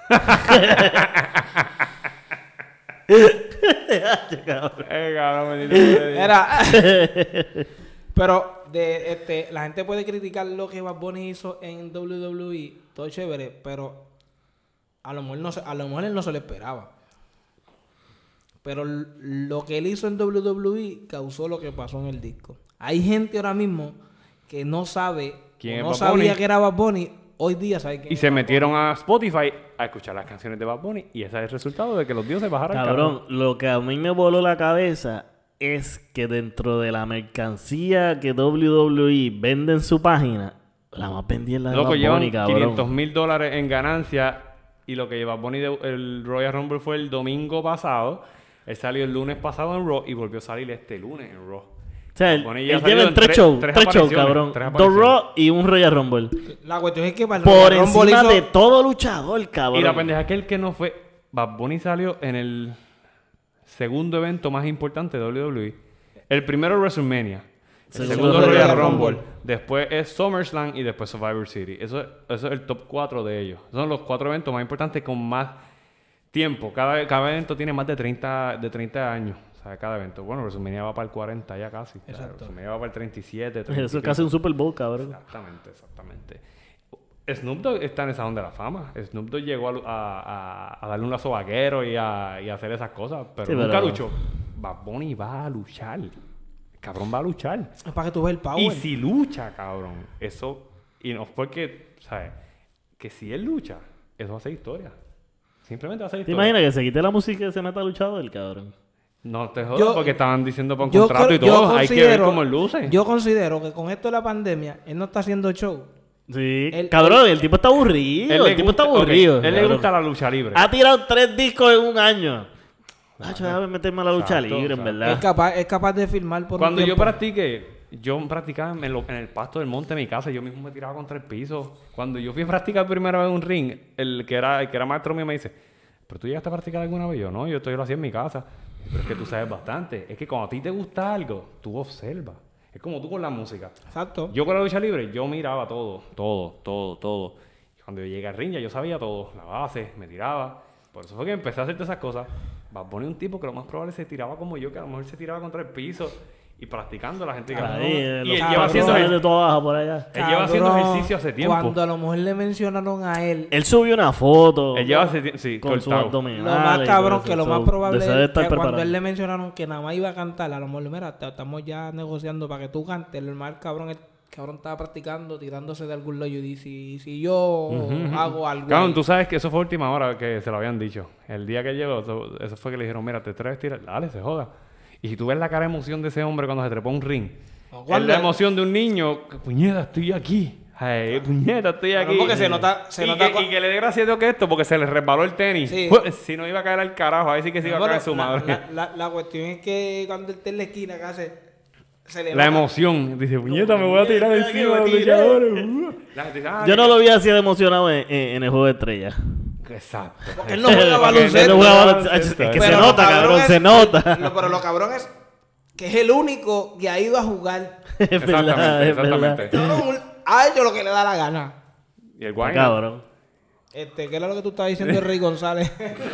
Eh, cabrón, bendito sea Dios. Era. Pero de este, la gente puede criticar lo que Bad Bunny hizo en W W E, todo chévere, pero a lo mejor no se, a lo mejor él no se lo esperaba. Pero l- lo que él hizo en W W E causó lo que pasó en el disco. Hay gente ahora mismo que no sabe, ¿Quién o es no Bad sabía Bunny? que era Bad Bunny hoy día sabe quién Y es se Bad metieron Bunny. a Spotify a escuchar las canciones de Bad Bunny y ese es el resultado de que los dioses bajaran al Cabrón, lo que a mí me voló la cabeza es que dentro de la mercancía que W W E vende en su página, la más vendida es la de Loco, Bad llevan Bunny, cabrón. quinientos mil dólares en ganancia y lo que lleva Bunny de, el Royal Rumble fue el domingo pasado. Él salió el lunes pasado en Raw y volvió a salir este lunes en Raw. O sea, él, Bad Bunny ya él ha salido lleva en en tres tres- shows, tres tres shows, apariciones, cabrón. tres Dos apariciones. Raw y un Royal Rumble. La cuestión es que para el Por Royal Rumble encima hizo- de todo luchador, cabrón. Y la pendeja es que el que no fue... Bad Bunny salió en el segundo evento más importante de W W E. El primero es WrestleMania. El Segundo segundo es Royal Royal Rumble. Rumble. Después es SummerSlam y después Survivor City. Eso, eso es el top cuatro de ellos. Esos son los cuatro eventos más importantes con más tiempo. Cada, cada evento tiene más de treinta, de treinta años. O sea, cada evento. Bueno, WrestleMania va para el cuarenta ya casi. O sea, Exacto. WrestleMania va para el treinta y siete, treinta y Eso es pico. casi un Super Bowl, cabrón. Exactamente, exactamente. Snoop Dogg está en esa onda de la fama. Snoop Dogg llegó a, lu- a- a- a darle un lazo vaquero y a, y a hacer esas cosas, pero Sí, nunca pero- luchó. Bad Bunny va a luchar. El cabrón va a luchar. Es para que tú veas el power. Y si lucha, cabrón, eso... Y no es porque, ¿sabes? Que si él lucha, eso va a ser historia. Simplemente va a ser ¿Te historia. imaginas que se quite la música y se meta luchador, cabrón? No te jodas Yo- porque estaban diciendo por un Yo contrato creo- y todo. yo Hay que ver considero- cómo él luce. Yo considero que con esto de la pandemia, él no está haciendo show. Sí. El- cabrón, el tipo está aburrido. Él le el tipo gusta- está ok, aburrido. Él le cabrón. gusta la lucha libre. Ha tirado tres discos en un año. Ah, déjame meterme a la lucha Exacto, libre, en exacto. verdad. Es capaz, es capaz de filmar por Cuando un yo tiempo. practiqué, yo practicaba en, lo- en el pasto del monte de mi casa, yo mismo me tiraba contra el piso. Cuando yo fui a practicar primera vez en un ring, el que era, el que era maestro mío me dice, ¿pero tú llegaste a practicar alguna vez? Yo, no, yo, esto yo lo hacía en mi casa. Pero es que tú sabes bastante. Es que cuando a ti te gusta algo, tú observas. Es como tú con la música. Exacto. Yo con la lucha libre, yo miraba todo, todo, todo, todo. Y cuando yo llegué al ring, ya yo sabía todo. La base, me tiraba. Por eso fue que empecé a hacer todas esas cosas. Bad Bunny un tipo que lo más probable se tiraba como yo, que a lo mejor se tiraba contra el piso. Y practicando la gente. que Ahí, eh, y los él cabrones. lleva haciendo, cabrones ejer- de todo abajo por allá. él lleva haciendo Cabrón, ejercicio hace tiempo. Cuando a lo mejor le mencionaron a él, Él subió una foto Él lleva hace tiempo, sí, con sus cortado. abdominales. lo más y cabrón todo que eso. lo más So, probable de es ser que estar cuando preparado. él le mencionaron que nada más iba a cantar, a lo mejor, mira, te- estamos ya negociando para que tú cantes. El más cabrón, el cabrón estaba practicando, tirándose de algún lado y dice, y si yo hago algo Cabrón, ahí? tú sabes que eso fue última hora que se lo habían dicho. El día que llegó, eso, eso fue que le dijeron, mira, te traes tirar. Dale, se joda. Y si tú ves la cara de emoción de ese hombre cuando se trepó a un ring, No, es cuando- la emoción de un niño, que, puñeta, estoy aquí. Ay, puñeta, estoy Claro, aquí. porque se nota- se y, nota que, cua- y que le dé gracias a Dios que esto, porque se le resbaló el tenis. Sí. Pues, si no iba a caer al carajo, ahí sí que se iba a Bueno, caer su la, madre. La, la- la cuestión es que cuando él está en la esquina, que hace, se le La nota- emoción. Dice, puñeta, me voy a tirar Puñeta, encima que de me los tiré. luchadores. Uh. La gente dice, ah, Yo que- no lo vi así de emocionado en, en- en el juego de estrellas. Exacto. Porque él no juega Porque baloncesto. Él no juega no baloncesto. baloncesto, Es que eh. se lo nota, cabrón, es- se nota. lo- pero lo cabrón es que es el único que ha ido a jugar. Es verdad, Exactamente, es verdad. exactamente. Cabrón, ha hecho lo que le da la gana. Y el Está guay. cabrón. Este, ¿qué era lo que tú estabas diciendo de Rey González?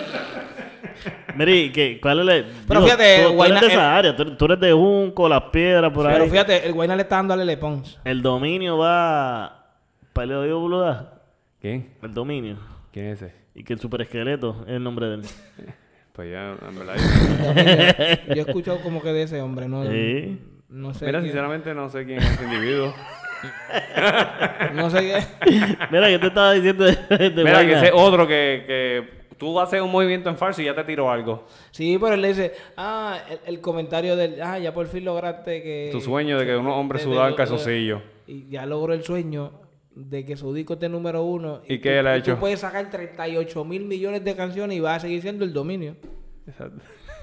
Miri, ¿qué, ¿cuál es la...? Pero fíjate, tú, tú Guayna- eres de esa el- área. Tú, tú eres de Junco, Las Piedras, por Pero ahí. fíjate, el Guayna le está dando a Lele Pons. El dominio va... ¿Para el de boluda? ¿Quién? El dominio. ¿Quién es ese? Y que el super esqueleto es el nombre de él. Pues ya, en verdad. yo- Yo he escuchado como que de ese hombre, ¿no? Sí. No sé. Mira, qué- sinceramente no sé quién es ese individuo. No sé qué. Mira, yo te estaba diciendo de, de Mira, que Guayna. ese otro que, que tú haces un movimiento en falso y ya te tiró algo. Sí, pero él le dice, ah, el, el comentario del, ah, ya por fin lograste que... Tu sueño de que unos hombres de- de- sudaban de- calzoncillos. Y ya logró el sueño de que su disco esté número uno. ¿Y tú- qué él ha tú hecho? puedes sacar treinta y ocho mil millones de canciones y vas a seguir siendo el dominio. Exacto.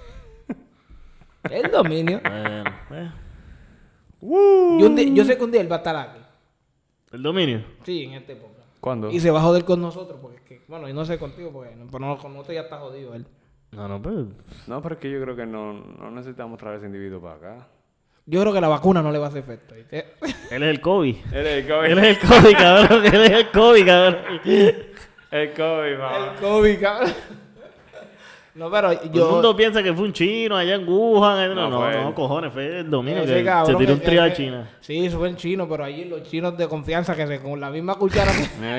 El dominio. Bueno, eh. Yo, un día- yo sé que un día él va a estar aquí. El dominio. Sí, en esta época. ¿Cuándo? Y se va a joder con nosotros, porque es que, bueno, y no sé contigo, porque no, pero no, con nosotros ya está jodido él. No, no, pero... No, pero es que yo creo que no, no necesitamos traer ese individuo para acá. Yo creo que la vacuna no le va a hacer efecto. ¿viste? Él es el COVID. Él es el COVID. Él es el COVID, cabrón. Él es el COVID, cabrón. El COVID, va. El COVID, cabrón. No, pero Todo yo... el mundo piensa que fue un chino allá en Wuhan. No, No, no, fue no, él. cojones. Fue el dominio Ese que cabrón se tiró un que- trío a que- China. Sí, eso fue en chino, pero allí los chinos de confianza que se con la misma cuchara.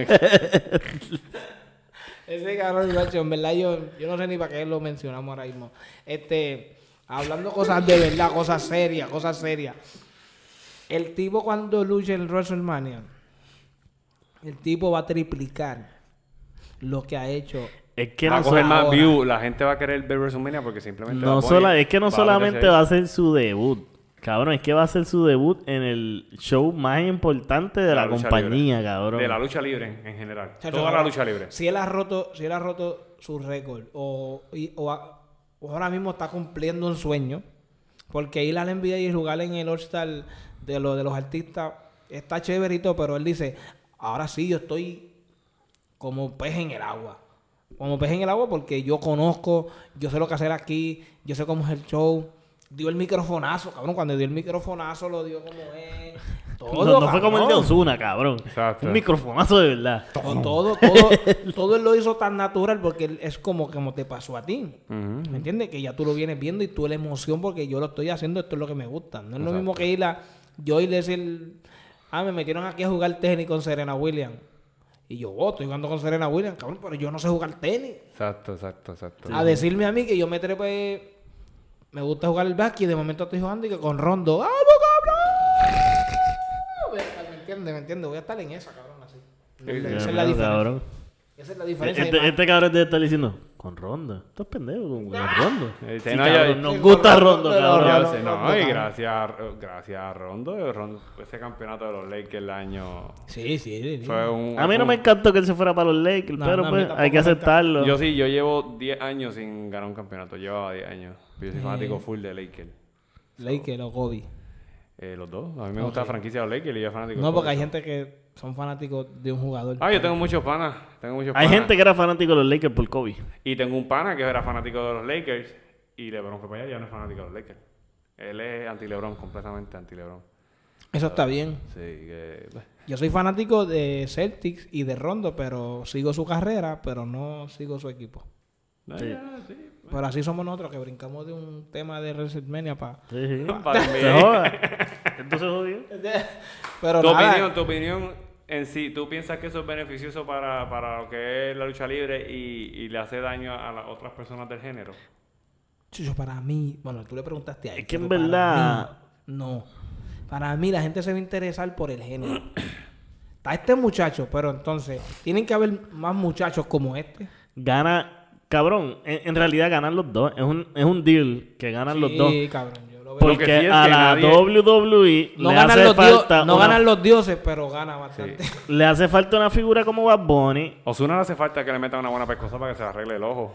Ese cabrón, macho, en verdad yo, yo no sé ni para qué lo mencionamos ahora mismo. Este, hablando cosas de verdad, cosas serias, cosas serias. El tipo cuando lucha en WrestleMania, el tipo va a triplicar lo que ha hecho. Es que va a no, coger so- más ahora. view. La gente va a querer ver WrestleMania porque simplemente no Bad Bunny sola, es que no va a solamente meterse va a ahí. hacer su debut. Cabrón, es que va a hacer su debut en el show más importante de la, lucha compañía, libre. cabrón. De la lucha libre en, en general. Chacho, Toda la lucha libre. Si él ha roto, si él ha roto su récord o, y- o, a- o ahora mismo está cumpliendo un sueño, porque ir al N B A y jugar en el All-Star de, lo, de los artistas está chéverito, pero él dice, ahora sí yo estoy como pez en el agua. Como pez en el agua porque yo conozco, yo sé lo que hacer aquí, yo sé cómo es el show. Dio el microfonazo, cabrón. Cuando dio el microfonazo lo dio como es. Todo, no, no fue como el de cabrón. Ozuna, cabrón. Exacto. Un microfonazo de verdad. Todo, todo, todo, todo él lo hizo tan natural porque él- es como, como te pasó a ti. Ujú. ¿Me entiendes? Que ya tú lo vienes viendo y tú la emoción porque yo lo estoy haciendo, esto es lo que me gusta. No es lo Exacto. mismo que ir a yo y decir, ah, me metieron aquí a jugar tenis con Serena Williams. Y yo, oh, estoy jugando con Serena Williams, cabrón, pero yo no sé jugar tenis. Exacto, exacto, exacto. A decirme a mí que yo me trepe, me gusta jugar el básquet y de momento estoy jugando y que con Rondo, ¡vamos, cabrón! ¿Me entiendes? ¿Me entiendes? Voy a estar en esa, cabrón, así. Sí, Esa sí, es Ya, la diferencia. cabrón. Esa es la diferencia. Este, Y más- este cabrón debe estar diciendo, con Rondo. Estás pendejo, con, con Rondo. Eh, Sí, no, cabrón, ya- nos sí, gusta con Rondo, Rondo, cabrón. Ya no, sé, no, no, no, y cabrón. gracias, gracias a Rondo, Rondo, ese campeonato de los Lakers el año Sí, sí, sí. fue un... A mí no fue me un- encantó que él se fuera para los Lakers, No, pero no, a mí pues tampoco hay que me encanta. aceptarlo. Yo sí, yo llevo diez años sin ganar un campeonato, llevaba diez años. Yo soy Eh. fanático full de Lakers. Lakers o Kobe. Eh, los dos, a mí me gusta la franquicia de los Lakers y yo fanático No, de porque hay Kobe. gente que son fanáticos de un jugador. Ah, yo tengo muchos panas, tengo muchos Hay panas. gente que era fanático de los Lakers por Kobe. Y tengo un pana que era fanático de los Lakers y LeBron fue para allá y ya no es fanático de los Lakers. Él es anti-LeBron, completamente anti-LeBron. Eso está bien. Sí, que... pues, Yo soy fanático de Celtics y de Rondo, pero sigo su carrera, pero no sigo su equipo. no, Sí. ya, sí. Pero así somos nosotros, que brincamos de un tema de WrestleMania para... Sí, sí. Para mí. Se joda. Entonces jodió. Pero Tu nada, opinión, tu opinión en sí, ¿tú piensas que eso es beneficioso para, para lo que es la lucha libre y, y le hace daño a las otras personas del género? Chucho, para mí... Bueno, tú le preguntaste a él. Es que en pero para verdad- mí, no. Para mí la gente se va a interesar por el género. Está este muchacho, pero entonces... Tienen que haber más muchachos como este. Gana, cabrón, en, en realidad ganan los dos. Es un, es un deal que ganan los dos. Sí, cabrón. Yo lo veo. Por- Porque Lo que sí es a que la nadie- W W E No, le ganan hace los, dio- falta no una- ganan los dioses, pero gana bastante. le hace falta una figura como Bad Bunny. Ozuna le hace falta que le meta una buena pescosa para que se le arregle el ojo.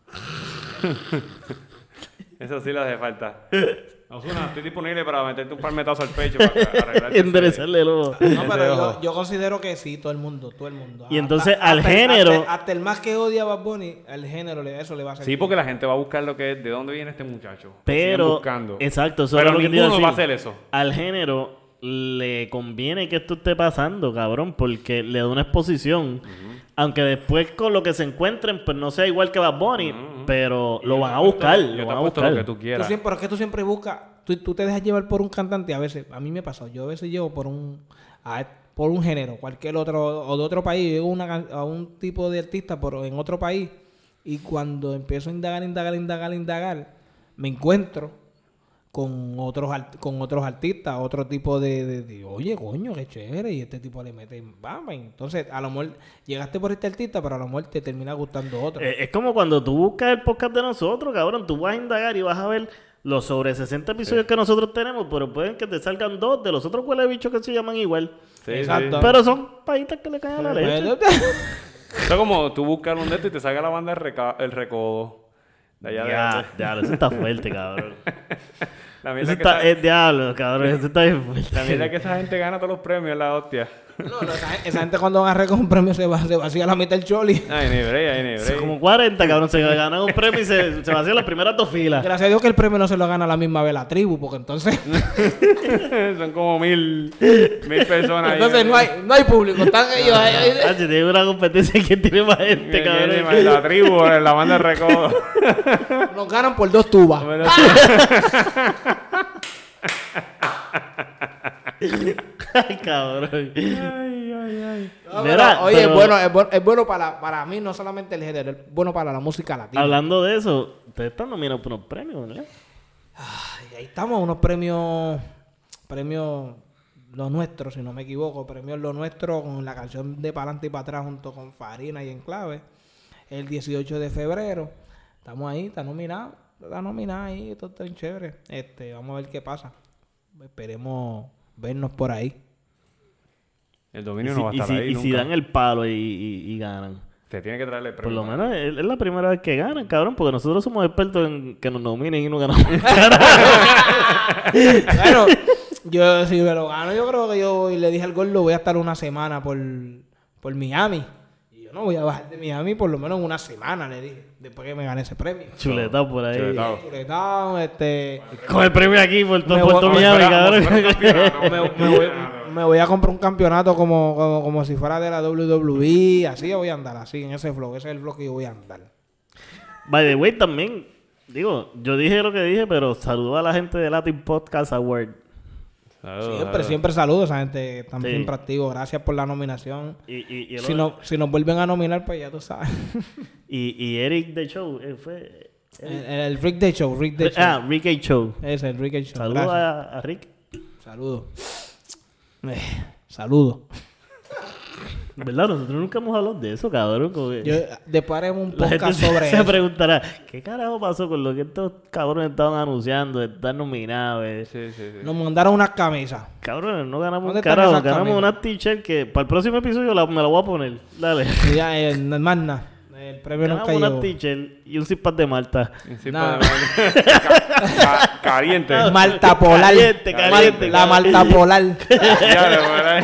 Eso sí le hace falta. Ozuna, estoy disponible para meterte un palmetazo al pecho para arreglarte Y ese- enderezarle el ojo. No, Ese pero ojo. yo, yo considero que sí, todo el mundo, todo el mundo. Y entonces, al el- género- Hasta, hasta el más que odia a Bad Bunny, al género le, eso le va a hacer. Sí, porque la gente va a buscar lo que es, de dónde viene este muchacho. Lo siguen Pero, buscando. exacto, eso Pero era lo que te iba a ninguno va a decir. hacer eso. Al género le conviene que esto esté pasando, cabrón, porque le da una exposición. Aunque después con lo que se encuentren, pues no sea igual que Bad Bunny, Ujú. pero lo Yo van te a apuesto- buscar, Yo lo te van a apuesto buscar. lo que tú Tú quieras. siempre, pero es que tú siempre buscas, tú, tú te dejas llevar por un cantante a veces. A mí me pasó, yo a veces llevo por un a- por un género, cualquier otro, o de otro país, llego una can- a un tipo de artista pero en otro país, y cuando empiezo a indagar, indagar, indagar, indagar, me encuentro con otros art- con otros artistas, otro tipo de, de- de, oye, coño, qué chévere, y este tipo le mete, vamos, entonces a lo mejor llegaste por este artista, pero a lo mejor te termina gustando otro. Eh, es como cuando tú buscas el podcast de nosotros, cabrón, tú vas a indagar y vas a ver los sobre sesenta episodios que nosotros tenemos, pero pueden que te salgan dos de los otros huele bichos que se llaman igual. Sí, Exacto. sí. Pero son pajitas que le caen a la leche. Eso es como tú buscas un de estos y te salga la banda el, reca- el recodo. De allá Ya, de diablo, eso está fuerte, cabrón. La Eso mierda que está, esa- es diablo, cabrón, eso está bien fuerte. la mierda que esa gente gana todos los premios, la hostia. No, no, esa, esa gente cuando agarre con un premio se, va, se vacía la mitad del choli. Ay, ni break, ay, ni Son break. como cuarenta, cabrón, se ganan un premio y se, se vacían las primeras dos filas. Gracias a Dios que el premio no se lo gana a la misma vez la tribu, porque entonces, Son como mil, mil personas ahí. entonces no hay, no hay público, están ellos ahí. ahí. Ah, si tiene una competencia, ¿quién tiene más Que gente, tiene cabrón? más la tribu, la banda de recodo. Nos ganan por dos tubas. Bueno, Ay, cabrón. ay, ay, ay. No, Mira, pero, oye, pero- es bueno, es bueno, es bueno para, para mí, no solamente el género, es bueno para la música latina. Hablando de eso, ustedes están nominados por unos premios, ¿verdad? Ay, ahí estamos, unos premios, premios Lo Nuestro, si no me equivoco, premios Lo Nuestro con la canción de Pa'lante y para atrás junto con Farina y Enclave. El dieciocho de febrero. Estamos ahí, está nominado. Está nominado ahí, esto está bien chévere. Este, vamos a ver qué pasa. Esperemos vernos por ahí. El Y dominio si, no va a y estar si- ahí y si nunca. dan el palo y, y- y ganan. Te tiene que traerle el Por premio. lo para- menos es, es la primera vez que ganan, cabrón, porque nosotros somos expertos en que nos nominen y no ganamos. Bueno, yo si me lo gano, yo creo que yo le dije al gordo, voy a estar una semana por, por Miami. Y yo no voy a bajar de Miami por lo menos una semana, le dije, después que me gane ese premio. Chuletado por ahí. Chuletado. Chuletao, este... Con el premio aquí por todo Me Puerto voy- Miami, Como cabrón. si fuera un campeonato. me, me voy, me voy a comprar un campeonato como, como, como si fuera de la doble u doble u E, así voy a andar, así, en ese flow, ese es el flow que yo voy a andar. By the way, también, digo, yo dije lo que dije, pero saludo a la gente de Latin Podcast Award. Saludos, Siempre, saludos. siempre saludos a esa gente, están Sí. siempre activos, gracias por la nominación. Y, y, y, el Si, otro- no, si nos vuelven a nominar, pues ya tú sabes. y, y Eric The Show, eh, fue... el, el Rick Day Show, Rick Day Show. Ah, Rick A. Show. Ese, el Rick Day Show. Saludos Gracias. a, a Rick. Saludos. Eh, saludos. ¿Verdad? Nosotros nunca hemos hablado de eso, cabrón. Como que Yo, después haremos un la gente podcast se, sobre se eso. preguntará, ¿qué carajo pasó con lo que estos cabrones estaban anunciando de estar nominados? eh? Sí, sí, sí. Nos mandaron unas camisas. Cabrones, no ganamos ¿Dónde un están carajo, esas ganamos camisas? una t-shirt que para el próximo episodio la- me la voy a poner. Dale. Y ya, eh, no es más nada. El premio nunca Ganamos una llegó. t-shirt y un zip-pad de Malta. Encima Nah. de- Ca- ca- Caliente. Malta polar. Caliente, caliente, Mal- la Malta polar. Ya, le fue ahí.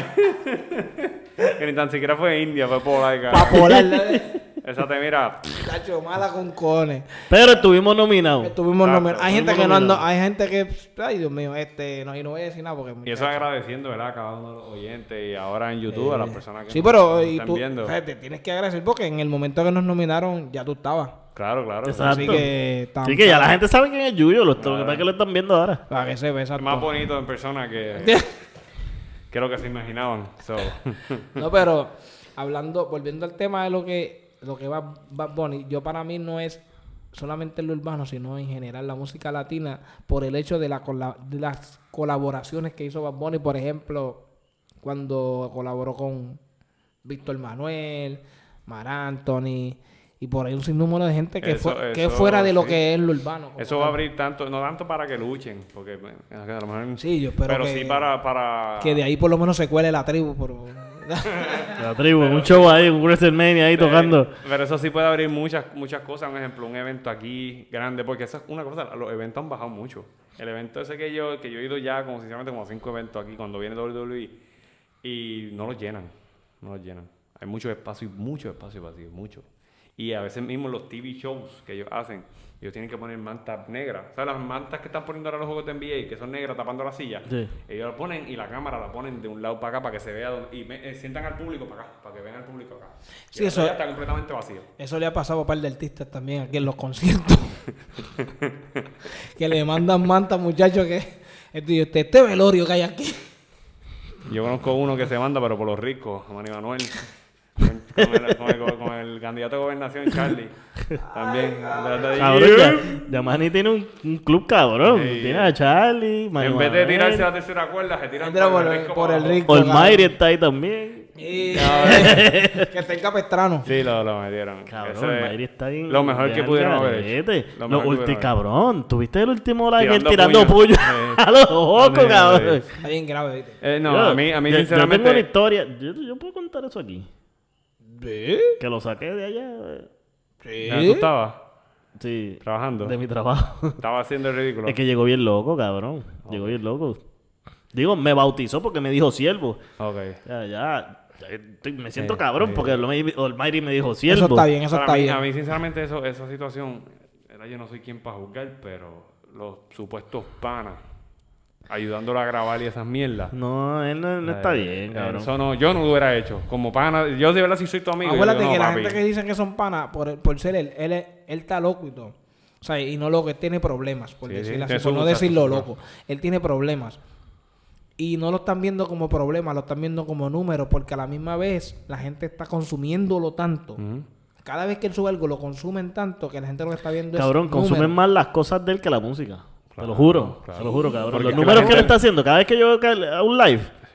Que ni tan siquiera fue India, fue por ahí, Pa' cara. polar. Esa te mira. Tacho, mala con cojones. Pero estuvimos nominados. Estuvimos Exacto, nominados. Hay gente que estuvimos no ando, nominados. hay gente que, ay Dios mío, este, no, y no voy a decir nada porque Y eso agradeciendo, ¿verdad? A cada uno de los oyentes y ahora en YouTube a las personas que sí, nos- pero nos y están tú, viendo. o sea, te tienes que agradecer porque en el momento que nos nominaron ya tú estabas. Claro, claro. Exacto. Así que Así que ya la gente sabe quién es Yuyo, lo, lo que pasa es que lo están viendo ahora. para que se vea Es exacto. más bonito en persona que, que lo que se imaginaban. So. No, pero hablando, volviendo al tema de lo que lo que va Bad Bunny, yo para mí no es solamente lo urbano, sino en general la música latina por el hecho de, la cola- de las colaboraciones que hizo Bad Bunny, por ejemplo, cuando colaboró con Víctor Manuel, Mar Anthony y por ahí un sinnúmero de gente que Eso- fue que eso, fuera de lo sí. que es lo urbano. como Eso va a tal. abrir tanto, no tanto para que luchen, porque eh, a lo mejor. Sí, yo espero pero que, sí para. para... que de ahí por lo menos se cuele la tribu. Pero... La tribu, un show ahí, un WrestleMania ahí Eh, tocando. Pero eso sí puede abrir muchas muchas cosas. Un ejemplo, un evento aquí grande, porque esa es una cosa, los eventos han bajado mucho. El evento ese que yo que yo he ido ya, como sinceramente, como cinco eventos aquí cuando viene doble u doble u E y no los llenan, no los llenan. Hay mucho espacio y mucho espacio vacío, mucho. Y a veces mismo los T V shows que ellos hacen, ellos tienen que poner mantas negras. ¿Sabes? Las mantas que están poniendo ahora los juegos de N B A, que son negras tapando la silla. Sí. Ellos la ponen y la cámara la ponen de un lado para acá para que se vea donde, y me- eh, sientan al público para acá, para que vean al público acá. Sí, Y eso- ya está completamente vacío. Eso le ha pasado a un par de artistas también aquí en los conciertos. Que le mandan mantas, muchachos, que este, este, este velorio que hay aquí. Yo conozco uno que se manda, pero por los ricos, Manny Manuel. Con, con el, con, el, con el candidato a gobernación, Charlie. También. De- de- Cabrón, ya, ya Manny tiene un, un club cabrón. Sí. Tiene a Charlie, Manny En vez de Manuel, tirarse la tercera cuerda, se tiran Entra por, el rico por para el abajo. rico. Almighty está ahí también. Y- que está en Capestrano. Sí, lo, lo metieron. Cabrón, Eso es Almighty está bien. Lo mejor que bien pudieron al haber hecho. garete. Lo Lo mejor que ulti- pudieron cabrón, ¿tuviste el último live Tirando tirando puños. puños Sí. a los ojos, Sí, cabrón? sí. Está bien grave, ¿viste? Eh, no, Yo- a mí, a mí yo- Yo tengo una sinceramente... historia. Yo, yo puedo contar eso aquí. ¿Sí? Que lo saqué de allá. eh, ¿Sí? ¿Dónde tú estabas? Sí. Trabajando. De mi trabajo. Estaba haciendo el ridículo. Es que llegó bien loco, cabrón. Llegó bien loco. Digo, me bautizó porque me dijo siervo. Ok. Ya, ya. ya estoy- me siento Sí, cabrón sí. porque el Almighty me dijo siervo. Eso está bien, eso Para está mí, bien. A mí, sinceramente, eso, esa situación, era, yo no soy quien para juzgar, pero los supuestos panas ayudándolo a grabar y esas mierdas. No, él no, no está Eh, bien, cabrón. Eso no, yo no lo hubiera hecho. Como pana, yo de verdad si soy tu amigo. yo Acuérdate digo, que no, la papi. gente que dicen que son panas, por, por ser él, él, es- él está loco y todo. O sea, y no loco, él tiene problemas, por Sí, sí, decirlo tiene así, por su- no exacto, decirlo su- loco. Él tiene problemas. Y no lo están viendo como problemas, lo están viendo como números, porque a la misma vez la gente está consumiéndolo tanto. Ujú. Cada vez que él sube algo, lo consumen tanto que la gente lo que está viendo Cabrón, es consumen números. más las cosas de él que la música. Te Claro, lo juro. claro. Te lo juro, cabrón. Porque Los es que la números que él gente- está haciendo, cada vez que yo veo que él- a un live,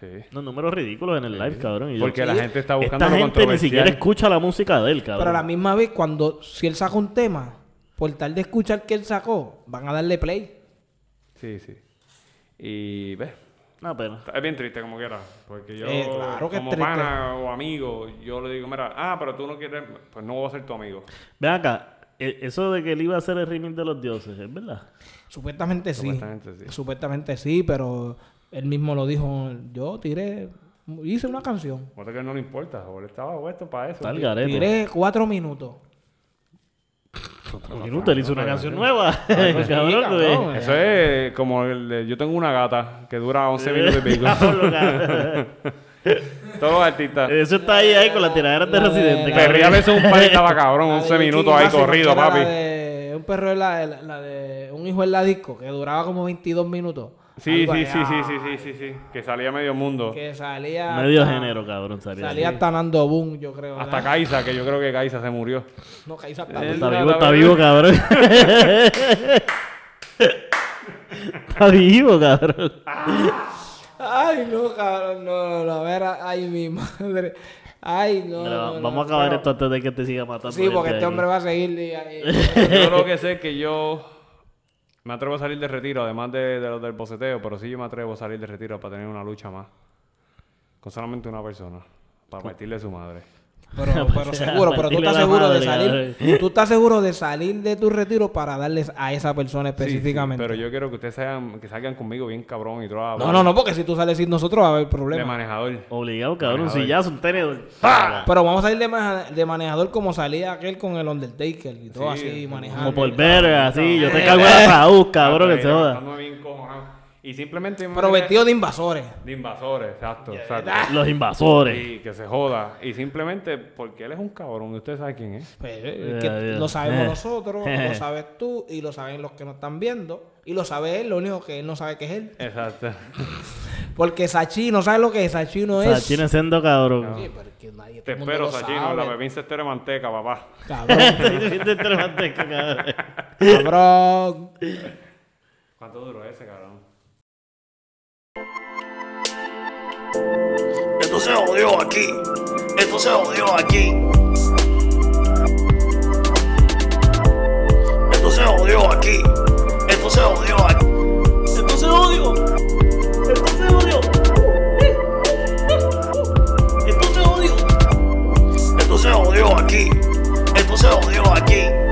Sí. Unos números ridículos en el live, cabrón. Y yo, Porque la Sí. gente está buscando esta lo gente ni siquiera controversial. escucha la música de él, cabrón. Pero a la misma vez, cuando si él saca un tema, por tal de escuchar que él sacó, van a darle play. Sí, sí. Y ves, No, pero... es bien triste como quiera. Porque yo, Eh, claro que es como triste. pana o amigo, yo le digo, mira, ah, pero tú no quieres, pues no voy a ser tu amigo. Ven acá, e- eso de que él iba a hacer el remix de los dioses, ¿es verdad? Supuestamente sí. Supuestamente sí. Supuestamente sí, pero él mismo lo dijo. Yo tiré, hice una canción. Otra que no le importa, o él estaba puesto para eso. Está el tío. garete. Tiré cuatro minutos. Un minuto, él hizo una canción nueva. pues sí, Cabrón, cabrón. güey. Eso es como el de, yo tengo una gata que dura once Eh, minutos y pico. Diablo, cabrón. Todos los artistas. Eso está ahí, ahí con las tiraderas de La de- Residente. la- cabrón. Perrear eso un par estaba cabrón, La once de minutos King ahí Massive, corrido, que era papi. la de- un perro de la, la- la de un hijo en la disco que duraba como veintidós minutos. Sí, Algo sí, ahí, sí, sí, ah, sí, sí, sí, sí. Que salía medio mundo. Que salía. Medio hasta- género, cabrón. Salía, Salía así. hasta Nando Boom, yo creo. Hasta ¿verdad? Kaisa, que yo creo que Kaisa se murió. No, Kaisa está Eh, vivo. Está No, vivo, está está bien. vivo, cabrón. Está vivo, cabrón. Ay, no, cabrón, no, no, no, a ver, ay, mi madre. Ay, no. Mira, no, no, vamos a acabar pero- esto antes de que te siga matando. Sí, porque gente este aquí. hombre va a seguir. y- y- Yo lo que sé es que yo me atrevo a salir de retiro, además de, de lo del boceteo, pero sí yo me atrevo a salir de retiro para tener una lucha más. Con solamente una persona. Para partirle su madre. Pero, pero seguro, pero tú Partirle estás la seguro de madre, salir. cabrón. Tú estás seguro de salir de tu retiro para darles a esa persona Sí, sí, específicamente. pero yo quiero que ustedes salgan, que salgan conmigo bien cabrón y toda la No, no, no, porque si tú sales sin nosotros va a haber de problemas. manejador. Obligado, cabrón. Un Manejador. sillazo, un tenedor. ¡Pah! Pero vamos a salir de, maneja- de manejador como salía aquel con el Undertaker y todo Sí, así, sí, manejando. Como por ver, así. Yo te Eh, cargo la Raúl, cabrón, Ah, que se ahí joda. levantándome bien cojonado. Y simplemente... Pero vestido de invasores. De invasores, exacto, exacto. Los invasores. Y que se joda. Y simplemente porque él es un cabrón y usted sabe quién es. Pues, eh, que Ya, ya. lo sabemos Eh. nosotros, lo sabes tú y lo saben los que nos están viendo. Y lo sabe él, lo único que él no sabe que es él. Exacto. Porque Sachi no sabe lo que es. Sachi no es. Sachín es sendo, cabrón. Sí, pero es que nadie, Te todo el mundo espero, lo Sachino, sabe. la bebín cestero de manteca, papá. Cabrón, Te tremanteca, cabrón. cabrón. ¿Cuánto duró ese, cabrón? Esto se jodió aquí. Esto se jodió aquí. Esto se jodió aquí. Esto se jodió aquí. Esto se jodió. Esto se jodió. Esto se jodió. Esto se jodió aquí. Esto se jodió aquí.